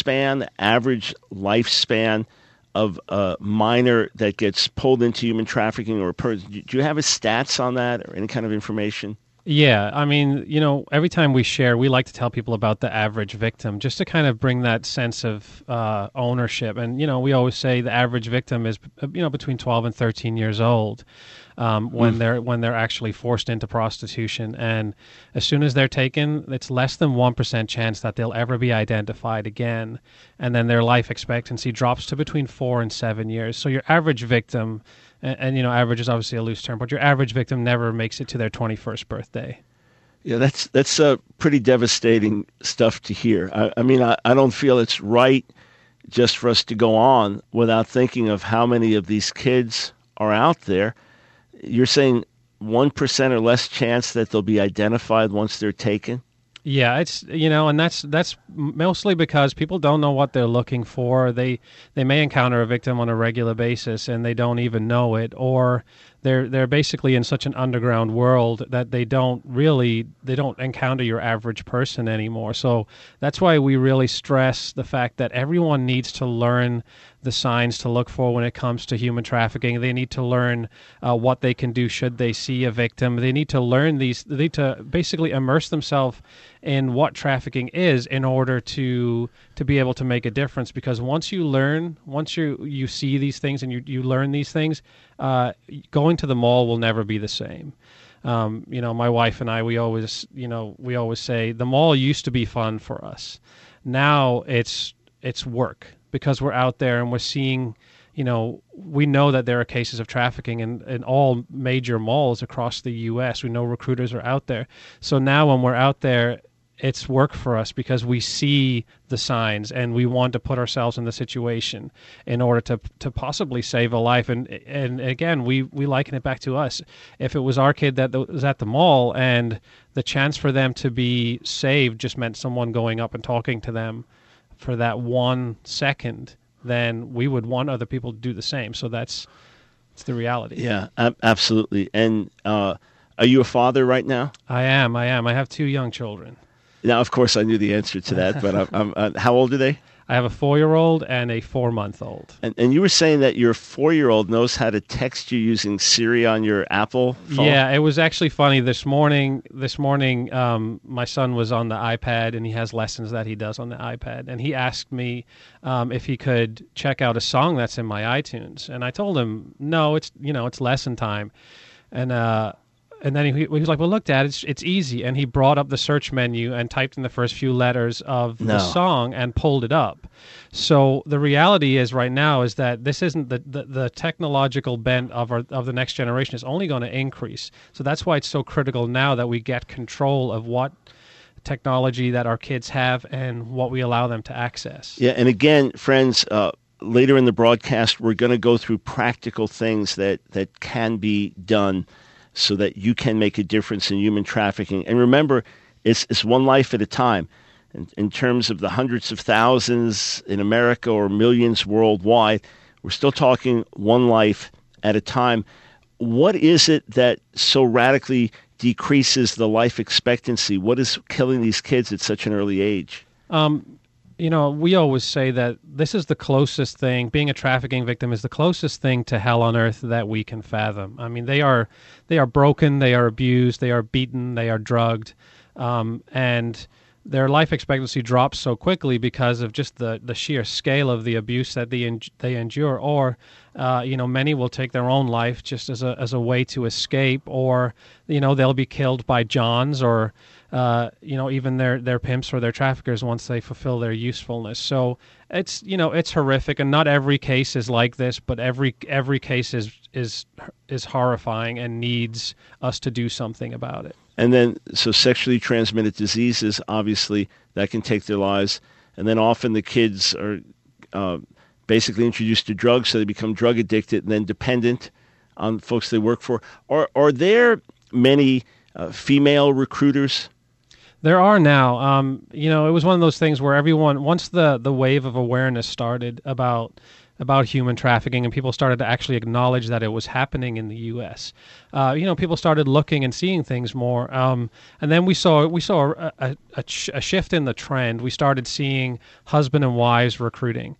average lifespan of a minor that gets pulled into human trafficking or a person? Do you have a stats on that or any kind of information? Yeah, I mean, every time we share, we like to tell people about the average victim just to kind of bring that sense of ownership. And, we always say the average victim is, between 12 and 13 years old when they're actually forced into prostitution. And as soon as they're taken, it's less than 1% chance that they'll ever be identified again. And then their life expectancy drops to between 4 and 7 years. So your average victim, and average is obviously a loose term, but your average victim never makes it to their 21st birthday. Yeah, that's pretty devastating stuff to hear. I mean, I don't feel it's right just for us to go on without thinking of how many of these kids are out there. You're saying 1% or less chance that they'll be identified once they're taken? Yeah, it's and that's mostly because people don't know what they're looking for. They may encounter a victim on a regular basis and they don't even know it, or they're basically in such an underground world that they don't encounter your average person anymore. So that's why we really stress the fact that everyone needs to learn the signs to look for when it comes to human trafficking. They need to learn what they can do should they see a victim. They need to learn they need to basically immerse themselves in what trafficking is in order to be able to make a difference. Because once you see these things and you learn these things, going to the mall will never be the same. My wife and I, we always say the mall used to be fun for us. Now it's work, because we're out there and we're seeing, we know that there are cases of trafficking in all major malls across the U.S. We know recruiters are out there. So now when we're out there, it's work for us because we see the signs and we want to put ourselves in the situation in order to possibly save a life. And again, we liken it back to us. If it was our kid that was at the mall and the chance for them to be saved just meant someone going up and talking to them for that 1 second, then we would want other people to do the same. So it's the reality. Yeah, absolutely. And Are you a father right now? I am. I have 2 young children. Now, of course, I knew the answer to that, but I'm how old are they? I have a 4-year-old and a 4-month-old. And you were saying that your 4-year-old knows how to text you using Siri on your Apple phone? Yeah, it was actually funny. This morning, my son was on the iPad, and he has lessons that he does on the iPad. And he asked me if he could check out a song that's in my iTunes. And I told him, no, it's lesson time. And then he was like, well, look, Dad, it's easy. And he brought up the search menu and typed in the first few letters of the song and pulled it up. So the reality is right now is that this isn't the technological bent of the next generation is only going to increase. So that's why it's so critical now that we get control of what technology that our kids have and what we allow them to access. Yeah, and again, friends, later in the broadcast, we're going to go through practical things that can be done so that you can make a difference in human trafficking. And remember, it's one life at a time. In terms of the hundreds of thousands in America or millions worldwide, we're still talking one life at a time. What is it that so radically decreases the life expectancy? What is killing these kids at such an early age? We always say that this is the closest thing, being a trafficking victim is the closest thing to hell on earth that we can fathom. I mean, they are broken, they are abused, they are beaten, they are drugged, and their life expectancy drops so quickly because of just the sheer scale of the abuse that they endure. Or, many will take their own life just as a way to escape, or, they'll be killed by Johns or even their pimps or their traffickers once they fulfill their usefulness. So it's horrific, and not every case is like this, but every case is horrifying and needs us to do something about it. And then, so sexually transmitted diseases, obviously, that can take their lives. And then often the kids are basically introduced to drugs, so they become drug addicted and then dependent on folks they work for. Are there many female recruiters? There are now. It was one of those things where everyone, once the wave of awareness started about human trafficking and people started to actually acknowledge that it was happening in the U.S., people started looking and seeing things more. And then we saw a shift in the trend. We started seeing husband and wives recruiting.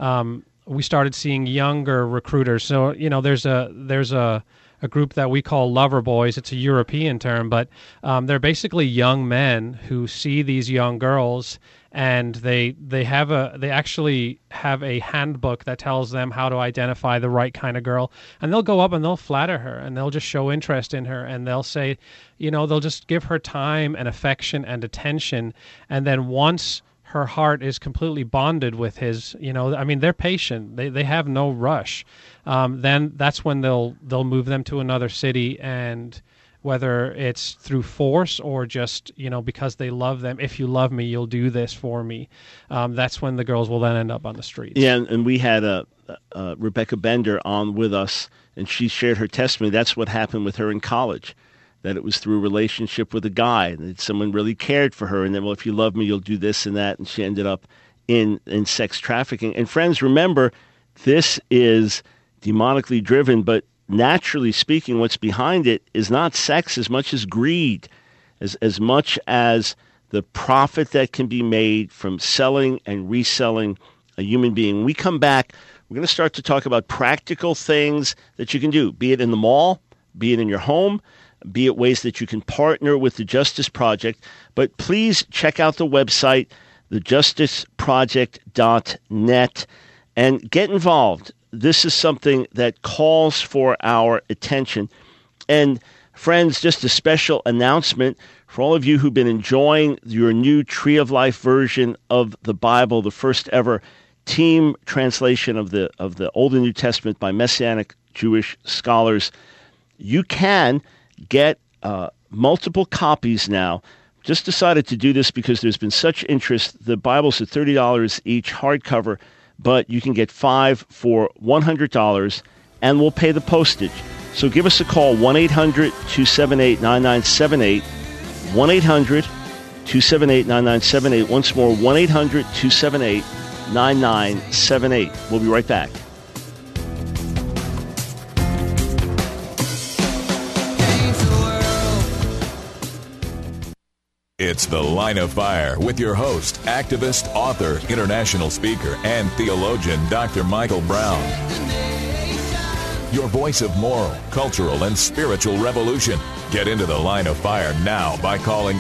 We started seeing younger recruiters. So, there's a group that we call lover boys. It's a European term, but they're basically young men who see these young girls, and they actually have a handbook that tells them how to identify the right kind of girl. And they'll go up and they'll flatter her, and they'll just show interest in her, and they'll say, they'll just give her time and affection and attention, and then once her heart is completely bonded with his, they're patient. They have no rush. Then that's when they'll move them to another city, and whether it's through force or just, because they love them. If you love me, you'll do this for me. That's when the girls will then end up on the streets. Yeah, and we had Rebecca Bender on with us, and she shared her testimony. That's what happened with her in college, that it was through a relationship with a guy, and that someone really cared for her, and then, well, if you love me, you'll do this and that, and she ended up in sex trafficking. And friends, remember, this is demonically driven, but naturally speaking, what's behind it is not sex as much as greed, as much as the profit that can be made from selling and reselling a human being. When we come back, we're going to start to talk about practical things that you can do, be it in the mall, be it in your home, be it ways that you can partner with the Justice Project. But please check out the website, thejusticeproject.net, and get involved. This is something that calls for our attention. And friends, just a special announcement for all of you who've been enjoying your new Tree of Life version of the Bible, the first ever team translation of the Old and New Testament by Messianic Jewish scholars. You can get multiple copies now. Just decided to do this because there's been such interest. The Bible's at $30 each, hardcover, but you can get 5 for $100, and we'll pay the postage. So give us a call, 1-800-278-9978, 1-800-278-9978. Once more, 1-800-278-9978. We'll be right back. It's The Line of Fire with your host, activist, author, international speaker, and theologian, Dr. Michael Brown. Your voice of moral, cultural, and spiritual revolution. Get into The Line of Fire now by calling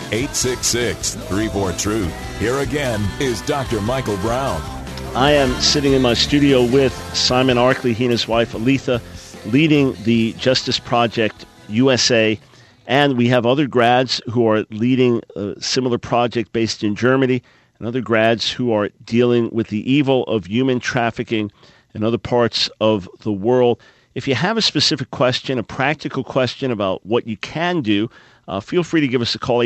866-34-TRUTH. Here again is Dr. Michael Brown. I am sitting in my studio with Simon Arkley, he and his wife Aletha, leading the Justice Project USA. And we have other grads who are leading a similar project based in Germany, and other grads who are dealing with the evil of human trafficking in other parts of the world. If you have a specific question, a practical question about what you can do, feel free to give us a call,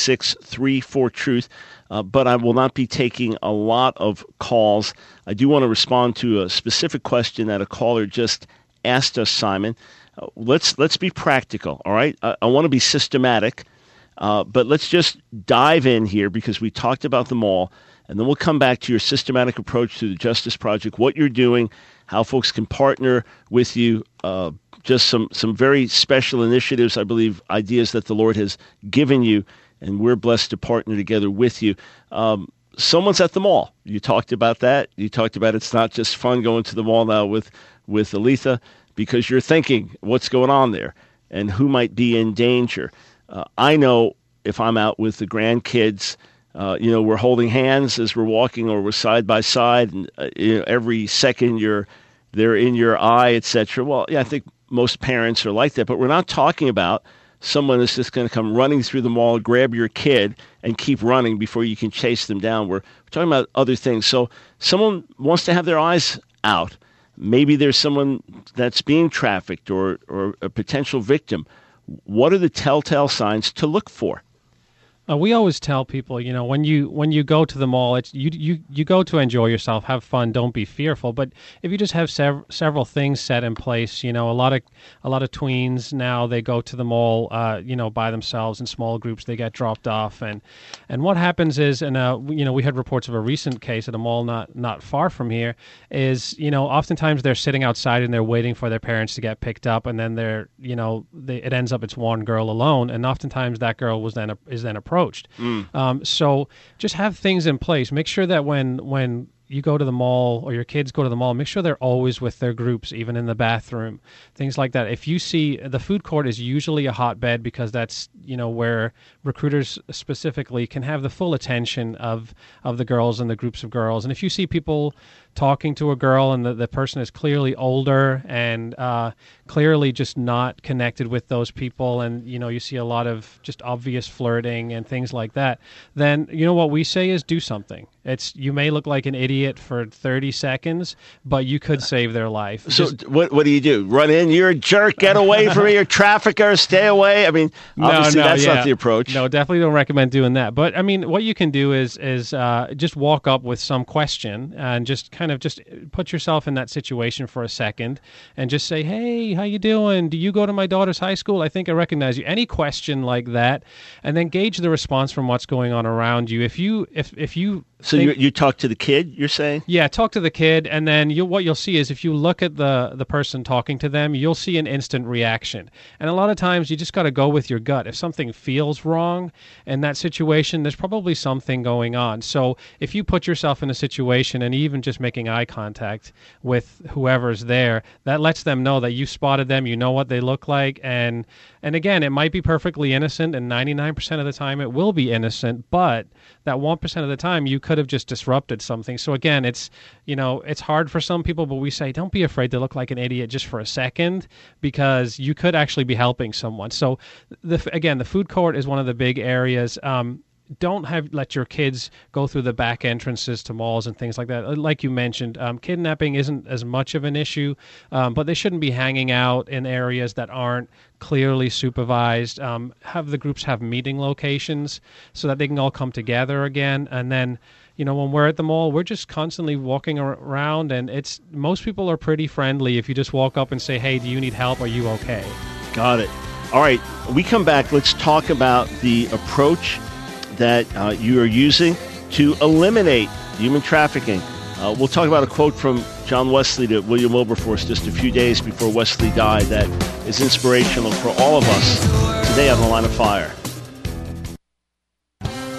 866-34-TRUTH. But I will not be taking a lot of calls. I do want to respond to a specific question that a caller just asked us, Simon. Let's be practical, all right? I want to be systematic, but let's just dive in here because we talked about them all, and then we'll come back to your systematic approach to the Justice Project, what you're doing, how folks can partner with you, just some very special initiatives, I believe, ideas that the Lord has given you, and we're blessed to partner together with you. Someone's at the mall. You talked about that. You talked about it's not just fun going to the mall now with Aletha, because you're thinking what's going on there and who might be in danger. I know if I'm out with the grandkids, we're holding hands as we're walking or we're side by side, and every second they're in your eye, etc. Well, yeah, I think most parents are like that, but we're not talking about someone is just going to come running through the mall, grab your kid, and keep running before you can chase them down. We're talking about other things. So someone wants to have their eyes out. Maybe there's someone that's being trafficked or a potential victim. What are the telltale signs to look for? We always tell people, when you go to the mall, it's you go to enjoy yourself, have fun, don't be fearful. But if you just have several things set in place, a lot of tweens now, they go to the mall, by themselves in small groups. They get dropped off, and what happens is, we had reports of a recent case at a mall not far from here. Is oftentimes they're sitting outside and they're waiting for their parents to get picked up, and then it ends up it's one girl alone, and oftentimes that girl is then approached. So just have things in place. Make sure that when you go to the mall or your kids go to the mall, make sure they're always with their groups, even in the bathroom, things like that. If you see the food court is usually a hotbed because that's, where recruiters specifically can have the full attention of the girls and the groups of girls. And if you see people talking to a girl and the person is clearly older and clearly just not connected with those people, and you see a lot of just obvious flirting and things like that, then what we say is do something. You may look like an idiot for 30 seconds, but you could save their life. So what do you do? Run in? You're a jerk. Get away from me. You're a trafficker. Stay away. I mean, obviously that's not the approach. No, definitely don't recommend doing that. But I mean, what you can do is just walk up with some question and just kind of just put yourself in that situation for a second and just say, "Hey, how you doing? Do you go to my daughter's high school? I think I recognize you." Any question like that, and then gauge the response from what's going on around you. If you So you talk to the kid, you're saying? Yeah, talk to the kid, and then what you'll see is if you look at the person talking to them, you'll see an instant reaction. And a lot of times you just got to go with your gut. If something feels wrong in that situation, there's probably something going on. So if you put yourself in a situation and even just making eye contact with whoever's there, that lets them know that you spotted them, you know what they look like, and again, it might be perfectly innocent, and 99% of the time it will be innocent, but that 1% of the time you could have just disrupted something. So again, it's hard for some people, but we say don't be afraid to look like an idiot just for a second, because you could actually be helping someone. So the food court is one of the big areas. Don't let your kids go through the back entrances to malls and things like that. Like you mentioned, kidnapping isn't as much of an issue, but they shouldn't be hanging out in areas that aren't clearly supervised. Have the groups have meeting locations so that they can all come together again. And then, when we're at the mall, we're just constantly walking around, and most people are pretty friendly. If you just walk up and say, "Hey, do you need help? Are you okay?" Got it. All right. When we come back, let's talk about the approach that you are using to eliminate human trafficking. We'll talk about a quote from John Wesley to William Wilberforce just a few days before Wesley died that is inspirational for all of us today on The Line of Fire.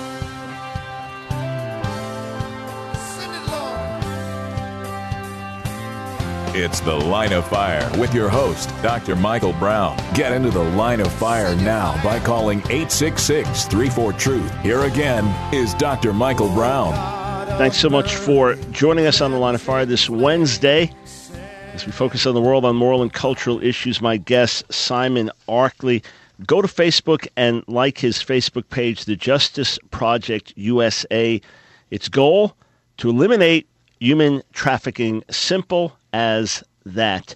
It's The Line of Fire with your host, Dr. Michael Brown. Get into the Line of Fire now by calling 866-34-TRUTH. Here again is Dr. Michael Brown. Thanks so much for joining us on The Line of Fire this Wednesday. As we focus on the world on moral and cultural issues, my guest, Simon Arkley. Go to Facebook and like his Facebook page, The Justice Project USA. Its goal, to eliminate human trafficking. Simple as that.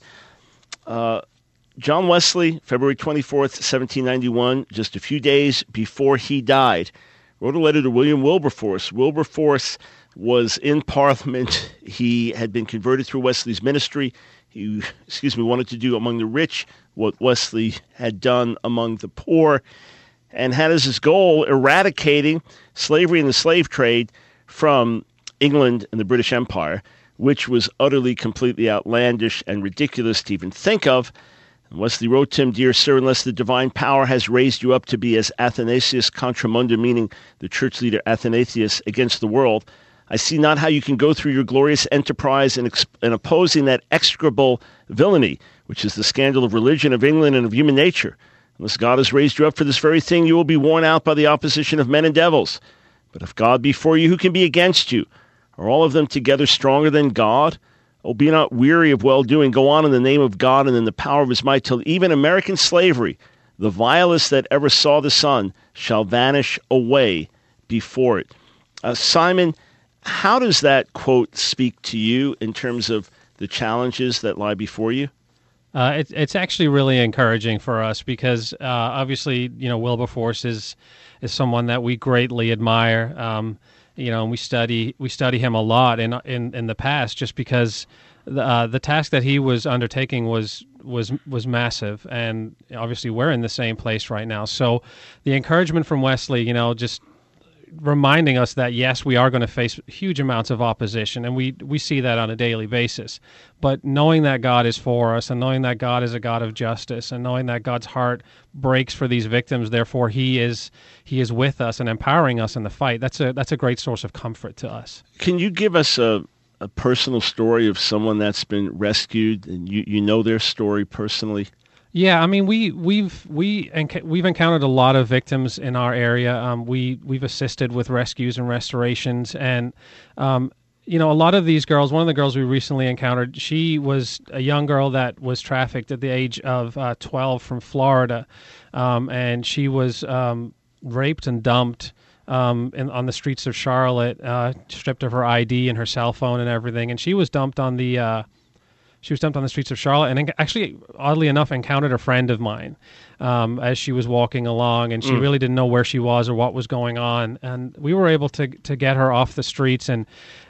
John Wesley, February 24th, 1791, just a few days before he died, wrote a letter to William Wilberforce. Wilberforce was in Parliament. He had been converted through Wesley's ministry. He, wanted to do among the rich what Wesley had done among the poor, and had as his goal eradicating slavery and the slave trade from England and the British Empire, which was utterly, completely outlandish and ridiculous to even think of. And Wesley wrote to him, "Dear sir, unless the divine power has raised you up to be as Athanasius contra mundum," meaning the church leader Athanasius, against the world, "I see not how you can go through your glorious enterprise in opposing that execrable villainy, which is the scandal of religion, of England, and of human nature. Unless God has raised you up for this very thing, you will be worn out by the opposition of men and devils. But if God be for you, who can be against you? Are all of them together stronger than God? Oh, be not weary of well-doing. Go on in the name of God and in the power of his might, till even American slavery, the vilest that ever saw the sun, shall vanish away before it." Simon, how does that quote speak to you in terms of the challenges that lie before you? It's actually really encouraging for us because obviously, Wilberforce is someone that we greatly admire. And we study him a lot in the past, just because the task that he was undertaking was massive, and obviously we're in the same place right now. So the encouragement from Wesley, just reminding us that yes, we are going to face huge amounts of opposition, and we see that on a daily basis. But knowing that God is for us, and knowing that God is a God of justice, and knowing that God's heart breaks for these victims, therefore He is with us and empowering us in the fight. That's a great source of comfort to us. Can you give us a personal story of someone that's been rescued, and you know their story personally? Yeah, I mean, we've encountered a lot of victims in our area. We've assisted with rescues and restorations, and a lot of these girls. One of the girls we recently encountered, she was a young girl that was trafficked at the age of 12 from Florida, and she was raped and dumped on the streets of Charlotte, stripped of her ID and her cell phone and everything, and she was dumped on the streets of Charlotte, and actually, oddly enough, encountered a friend of mine as she was walking along, and she really didn't know where she was or what was going on. And we were able to get her off the streets, and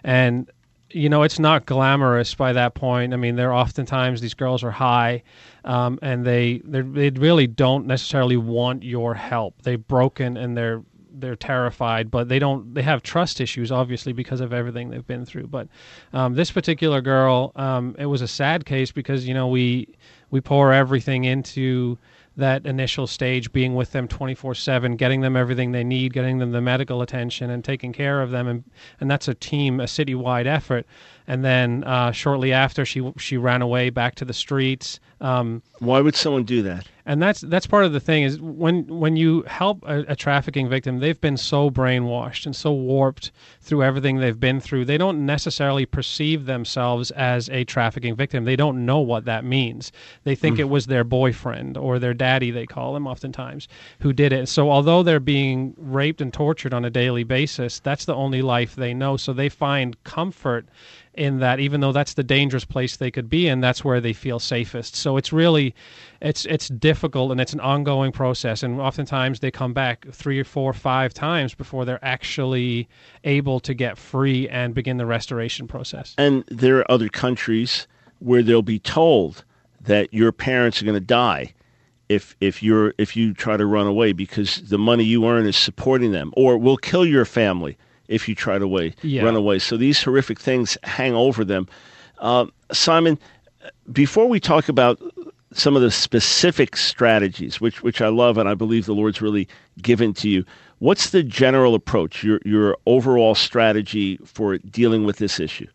it's not glamorous by that point. I mean, oftentimes these girls are high, and they really don't necessarily want your help. They're broken and they're terrified, but they have trust issues, obviously, because of everything they've been through. But this particular girl, it was a sad case because, we pour everything into that initial stage, being with them 24/7, getting them everything they need, getting them the medical attention and taking care of them. And that's a citywide effort. And then shortly after, she ran away back to the streets. Why would someone do that? And that's part of the thing is when you help a trafficking victim, they've been so brainwashed and so warped through everything they've been through. They don't necessarily perceive themselves as a trafficking victim. They don't know what that means. They think it was their boyfriend or their daddy, they call him oftentimes, who did it. So although they're being raped and tortured on a daily basis, that's the only life they know. So they find comfort in that, even though that's the dangerous place they could be in, that's where they feel safest. So it's really, it's difficult, and it's an ongoing process. And oftentimes they come back 3 or 4 or 5 times before they're actually able to get free and begin the restoration process. And there are other countries where they'll be told that your parents are going to die if you try to run away, because the money you earn is supporting them, or we'll kill your family if you try to run away. So these horrific things hang over them. Simon, before we talk about some of the specific strategies, which I love and I believe the Lord's really given to you, what's the general approach, your overall strategy for dealing with this issue?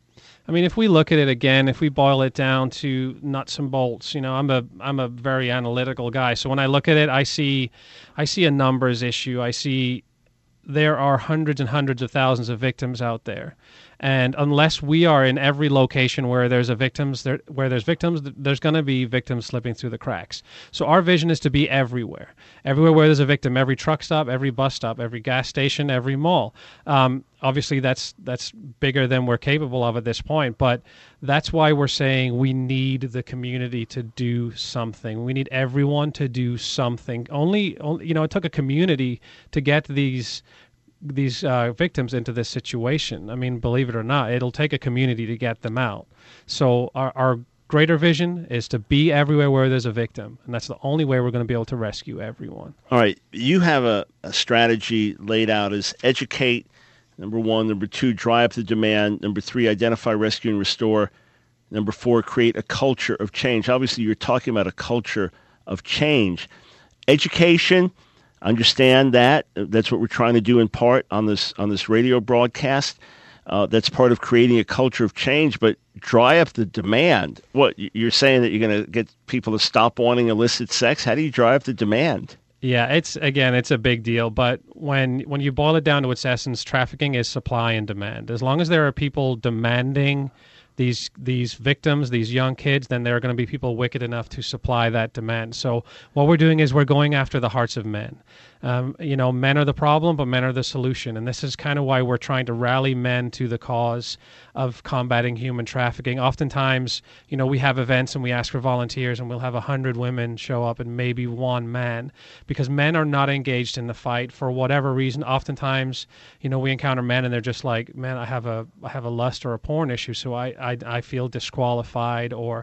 I mean, if we look at it again, if we boil it down to nuts and bolts, I'm a very analytical guy. So when I look at it, I see a numbers issue. I see there are hundreds and hundreds of thousands of victims out there. And unless we are in every location where there's victims, there's going to be victims slipping through the cracks. So our vision is to be everywhere where there's a victim, every truck stop, every bus stop, every gas station, every mall. Obviously, that's bigger than we're capable of at this point, but that's why we're saying we need the community to do something. We need everyone to do something. Only it took a community to get these victims into this situation. I mean, believe it or not, it'll take a community to get them out. So our greater vision is to be everywhere where there's a victim, and that's the only way we're going to be able to rescue everyone. All right, you have a strategy laid out as educate, number 1, number 2, dry up the demand, number 3, identify, rescue, and restore, number 4, create a culture of change. Obviously, you're talking about a culture of change. Education, understand that. That's what we're trying to do in part on this radio broadcast. That's part of creating a culture of change, but dry up the demand. What, you're saying that you're going to get people to stop wanting illicit sex? How do you dry up the demand? Yeah, it's a big deal, but when you boil it down to its essence, trafficking is supply and demand. As long as there are people demanding these victims, these young kids, then there are going to be people wicked enough to supply that demand. So what we're doing is we're going after the hearts of men. Men are the problem, but men are the solution. And this is kind of why we're trying to rally men to the cause of combating human trafficking. Oftentimes, we have events and we ask for volunteers, and we'll have 100 women show up and maybe one man, because men are not engaged in the fight for whatever reason. Oftentimes, we encounter men and they're just like, man, I have a lust or a porn issue, so I feel disqualified, or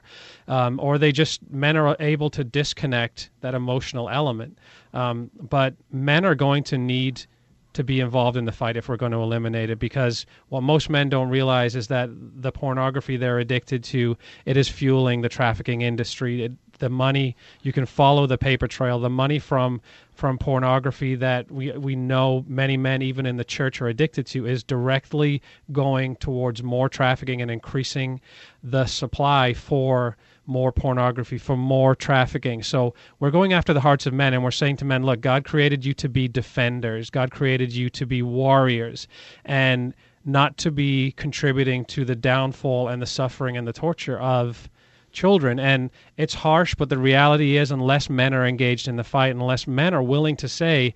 men are able to disconnect that emotional element. But men are going to need to be involved in the fight if we're going to eliminate it, because what most men don't realize is that the pornography they're addicted to, it is fueling the trafficking industry. The money, you can follow the paper trail, the money from pornography that we know many men, even in the church, are addicted to, is directly going towards more trafficking and increasing the supply for more pornography, for more trafficking. So we're going after the hearts of men, and we're saying to men, look, God created you to be defenders. God created you to be warriors, and not to be contributing to the downfall and the suffering and the torture of children. And it's harsh, but the reality is, unless men are engaged in the fight, unless men are willing to say,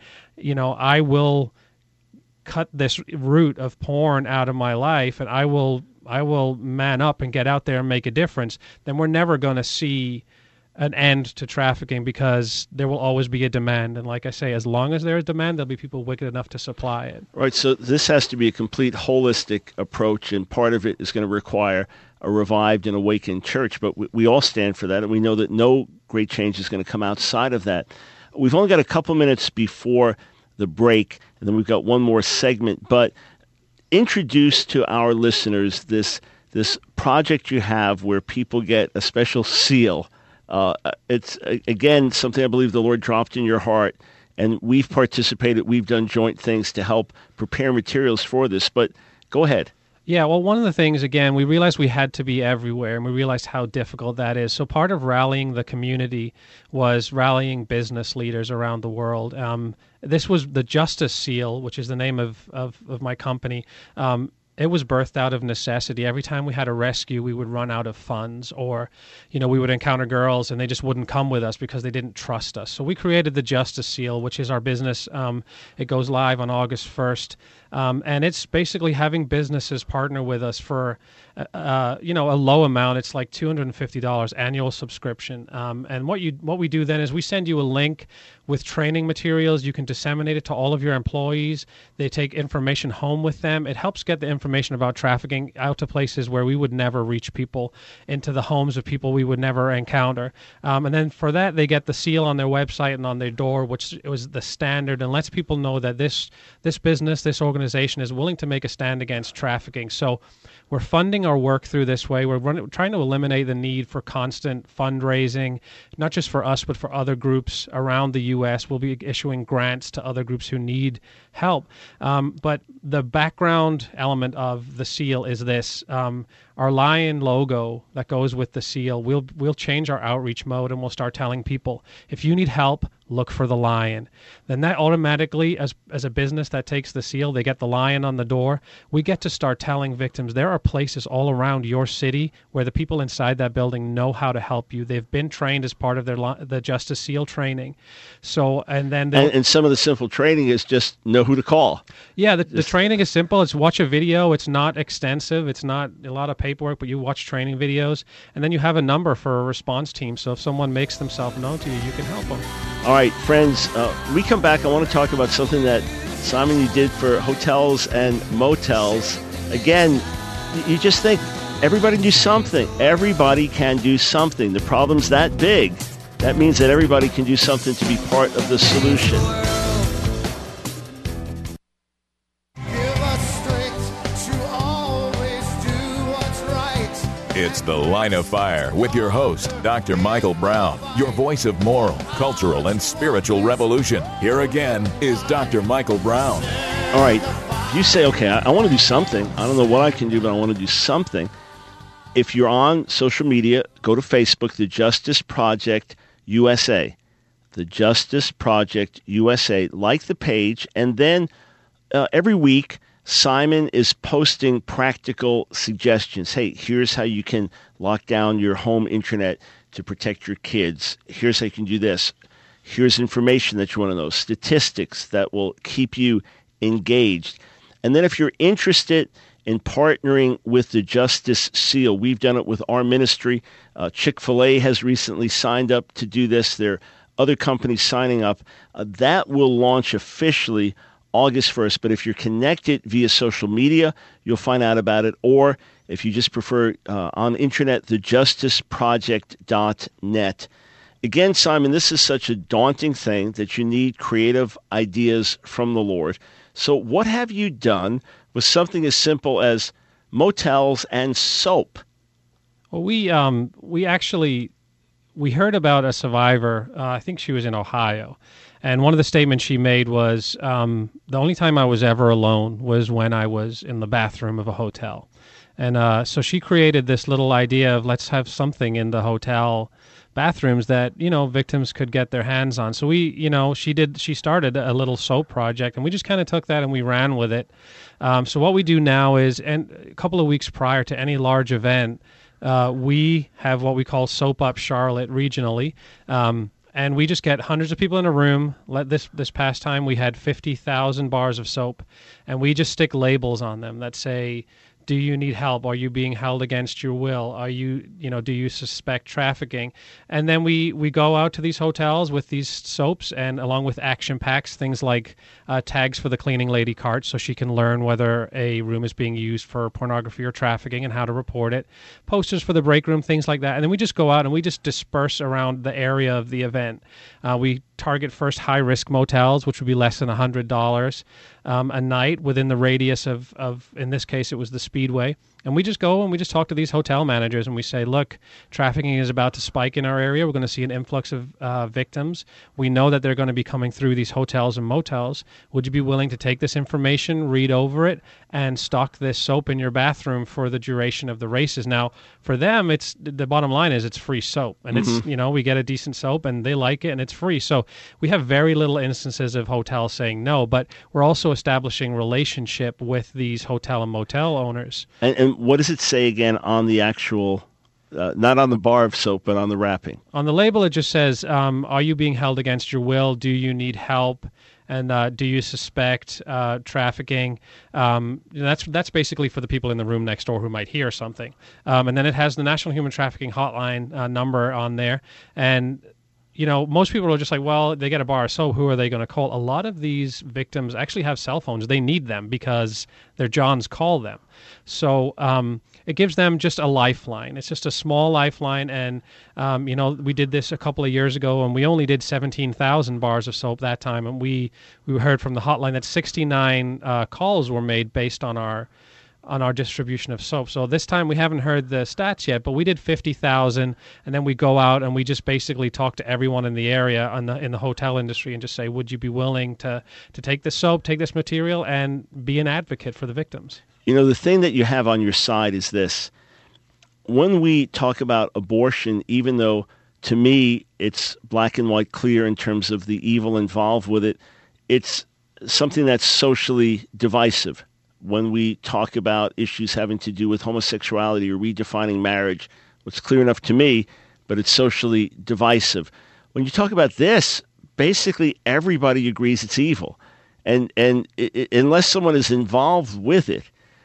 I will cut this root of porn out of my life, and I will man up and get out there and make a difference, then we're never going to see an end to trafficking, because there will always be a demand. And like I say, as long as there is demand, there'll be people wicked enough to supply it. Right, so this has to be a complete holistic approach, and part of it is going to require a revived and awakened church, but we all stand for that, and we know that no great change is going to come outside of that. We've only got a couple minutes before the break, and then we've got one more segment, but introduce to our listeners this project you have where people get a special seal. It's, again, something I believe the Lord dropped in your heart, and we've participated. We've done joint things to help prepare materials for this, but go ahead. Yeah, well, one of the things, again, we realized we had to be everywhere, and we realized how difficult that is. So part of rallying the community was rallying business leaders around the world. This was the Justice Seal, which is the name of my company. It was birthed out of necessity. Every time we had a rescue, we would run out of funds, or, we would encounter girls and they just wouldn't come with us because they didn't trust us. So we created the Justice Seal, which is our business. It goes live on August 1st. And it's basically having businesses partner with us for, a low amount. It's like $250 annual subscription. And what we do then is we send you a link with training materials. You can disseminate it to all of your employees. They take information home with them. It helps get the information about trafficking out to places where we would never reach people, into the homes of people we would never encounter. And then for that, they get the seal on their website and on their door, which was the standard, and lets people know that this business, this organization, organization is willing to make a stand against trafficking. So we're funding our work through this way. We're trying to eliminate the need for constant fundraising, not just for us, but for other groups around the U.S. We'll be issuing grants to other groups who need help. But the background element of the seal is this. Our lion logo that goes with the seal, we'll change our outreach mode, and we'll start telling people, if you need help, look for the lion. Then that automatically, as a business that takes the seal, they get the lion on the door. We get to start telling victims there are places all around your city where the people inside that building know how to help you. They've been trained as part of the Justice SEAL training. So, and some of the simple training is just know who to call. Yeah, the training is simple. It's watch a video. It's not extensive. It's not a lot of paperwork, but you watch training videos, and then you have a number for a response team. So if someone makes themselves known to you, you can help them. All right, friends, we come back. I want to talk about something that, Simon, you did for hotels and motels. Again, you just think everybody can do something. Everybody can do something. The problem's that big. That means that everybody can do something to be part of the solution. It's The Line of Fire with your host, Dr. Michael Brown, your voice of moral, cultural, and spiritual revolution. Here again is Dr. Michael Brown. All right, if you say, okay, I want to do something. I don't know what I can do, but I want to do something. If you're on social media, go to Facebook, The Justice Project USA. The Justice Project USA. Like the page, and then every week, Simon is posting practical suggestions. Hey, here's how you can lock down your home internet to protect your kids. Here's how you can do this. Here's information that you want to know, statistics that will keep you engaged. And then if you're interested in partnering with the Justice SEAL, we've done it with our ministry. Chick-fil-A has recently signed up to do this. There are other companies signing up. That will launch officially August 1st, but if you're connected via social media, you'll find out about it. Or if you just prefer on the internet, thejusticeproject.net. Again, Simon, this is such a daunting thing that you need creative ideas from the Lord. So what have you done with something as simple as motels and soap? Well, we heard about a survivor. I think she was in Ohio. And one of the statements she made was, the only time I was ever alone was when I was in the bathroom of a hotel. And so she created this little idea of let's have something in the hotel bathrooms that, victims could get their hands on. So she started a little soap project, and we just kind of took that and we ran with it. So what we do now is, and a couple of weeks prior to any large event, we have what we call Soap Up Charlotte regionally. And we just get hundreds of people in a room. This past time, we had 50,000 bars of soap, and we just stick labels on them that say, do you need help? Are you being held against your will? Are you, do you suspect trafficking? And then we go out to these hotels with these soaps, and along with action packs, things like tags for the cleaning lady cart so she can learn whether a room is being used for pornography or trafficking and how to report it, posters for the break room, things like that. And then we just go out and we just disperse around the area of the event. We target first high-risk motels, which would be less than $100 a night within the radius of, in this case, it was the Speedway. And we just go and we just talk to these hotel managers and we say, look, trafficking is about to spike in our area. We're going to see an influx of victims. We know that they're going to be coming through these hotels and motels. Would you be willing to take this information, read over it, and stock this soap in your bathroom for the duration of the races? Now, for them, it's the bottom line is it's free soap. And it's, we get a decent soap and they like it and it's free. So we have very little instances of hotels saying no, but we're also establishing relationship with these hotel and motel owners. And what does it say again on the actual, not on the bar of soap, but on the wrapping? On the label, it just says, are you being held against your will? Do you need help? And do you suspect trafficking? That's basically for the people in the room next door who might hear something. And then it has the National Human Trafficking Hotline number on there. And most people are just like, well, they get a bar of soap. Who are they going to call? A lot of these victims actually have cell phones. They need them because their Johns call them. So it gives them just a lifeline. It's just a small lifeline. And, we did this a couple of years ago, and we only did 17,000 bars of soap that time. And we heard from the hotline that 69 calls were made based on our distribution of soap. So this time we haven't heard the stats yet, but we did 50,000, and then we go out and we just basically talk to everyone in the area in the hotel industry and just say, would you be willing to take this soap, take this material, and be an advocate for the victims? The thing that you have on your side is this. When we talk about abortion, even though to me it's black and white clear in terms of the evil involved with it, it's something that's socially divisive. When we talk about issues having to do with homosexuality or redefining marriage, it's clear enough to me, but it's socially divisive. When you talk about this, basically everybody agrees it's evil. And unless someone is involved with it,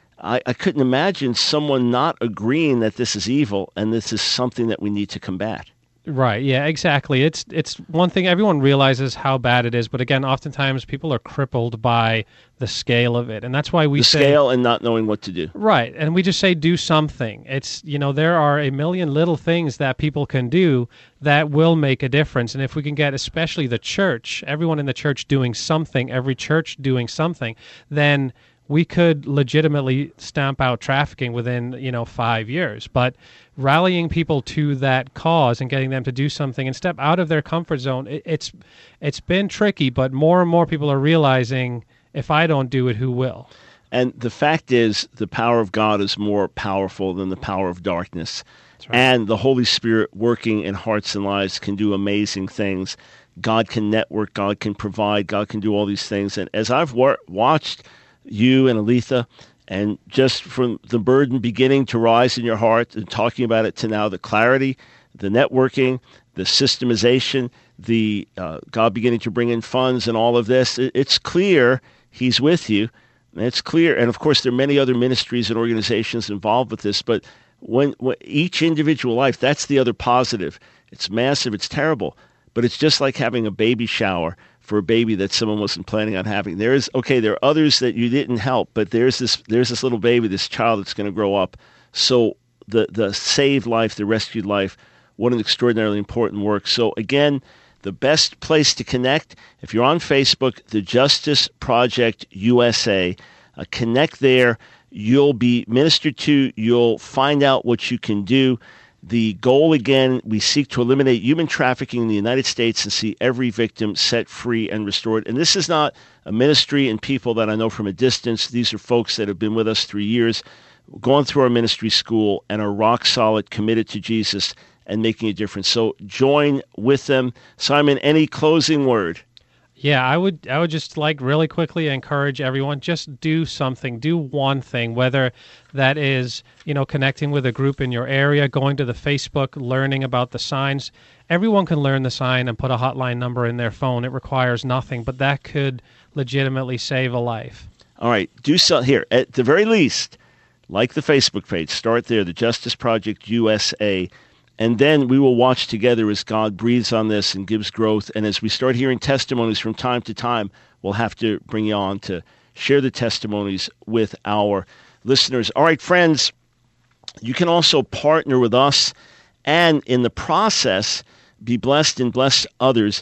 I couldn't imagine someone not agreeing that this is evil and this is something that we need to combat. Right. Yeah, exactly. It's one thing, everyone realizes how bad it is, but again, oftentimes people are crippled by the scale of it. And that's why we say... The scale and not knowing what to do. Right. And we just say do something. It's, there are a million little things that people can do that will make a difference. And if we can get especially the church, everyone in the church doing something, every church doing something, then we could legitimately stamp out trafficking within, 5 years. But rallying people to that cause and getting them to do something and step out of their comfort zone, it's been tricky, but more and more people are realizing, if I don't do it, who will? And the fact is, the power of God is more powerful than the power of darkness. That's right. And the Holy Spirit working in hearts and lives can do amazing things. God can network, God can provide, God can do all these things. And as I've watched you and Aletha, and just from the burden beginning to rise in your heart and talking about it to now, the clarity, the networking, the systemization, the God beginning to bring in funds and all of this, it's clear He's with you. It's clear. And of course, there are many other ministries and organizations involved with this, but when each individual life, that's the other positive. It's massive, it's terrible, but it's just like having a baby shower for a baby that someone wasn't planning on having. There are others that you didn't help, but there's this little baby, this child that's going to grow up. So the saved life, the rescued life, what an extraordinarily important work. So again, the best place to connect, if you're on Facebook, the Justice Project USA, connect there. You'll be ministered to. You'll find out what you can do. The goal, again, we seek to eliminate human trafficking in the United States and see every victim set free and restored. And this is not a ministry and people that I know from a distance. These are folks that have been with us 3 years, gone through our ministry school, and are rock solid, committed to Jesus and making a difference. So join with them. Simon, any closing word? Yeah, I would just like really quickly encourage everyone, just do something, do one thing, whether that is, connecting with a group in your area, going to the Facebook, learning about the signs. Everyone can learn the sign and put a hotline number in their phone. It requires nothing, but that could legitimately save a life. All right, do so here. At the very least, like the Facebook page, start there, the Justice Project USA. And then we will watch together as God breathes on this and gives growth. And as we start hearing testimonies from time to time, we'll have to bring you on to share the testimonies with our listeners. All right, friends, you can also partner with us and in the process be blessed and bless others.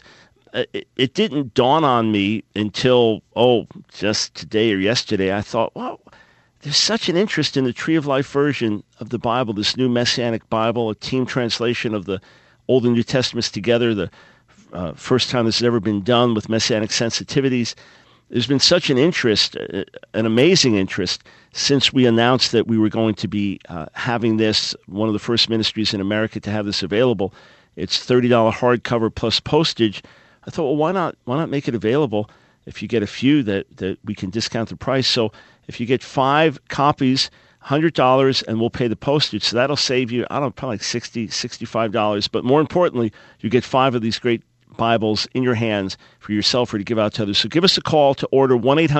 It didn't dawn on me until, just today or yesterday. I thought, wow, there's such an interest in the Tree of Life version of the Bible, this new Messianic Bible, a team translation of the Old and New Testaments together, the first time this has ever been done with Messianic sensitivities. There's been such an interest, an amazing interest, since we announced that we were going to be having this, one of the first ministries in America to have this available. It's $30 hardcover plus postage. I thought, well, why not make it available? If you get a few, that we can discount the price. So if you get 5 copies, $100, and we'll pay the postage. So that'll save you, probably like $60, $65. But more importantly, you get 5 of these great Bibles in your hands for yourself or to give out to others. So give us a call to order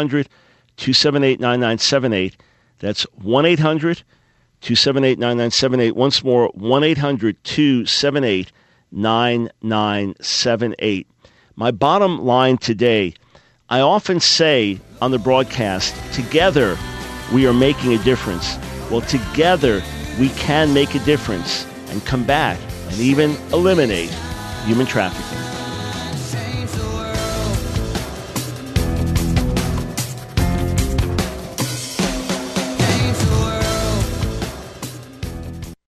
1-800-278-9978. That's 1-800-278-9978. Once more, 1-800-278-9978. 9978. My bottom line today, I often say on the broadcast, together we are making a difference. Well, together we can make a difference and combat and even eliminate human trafficking.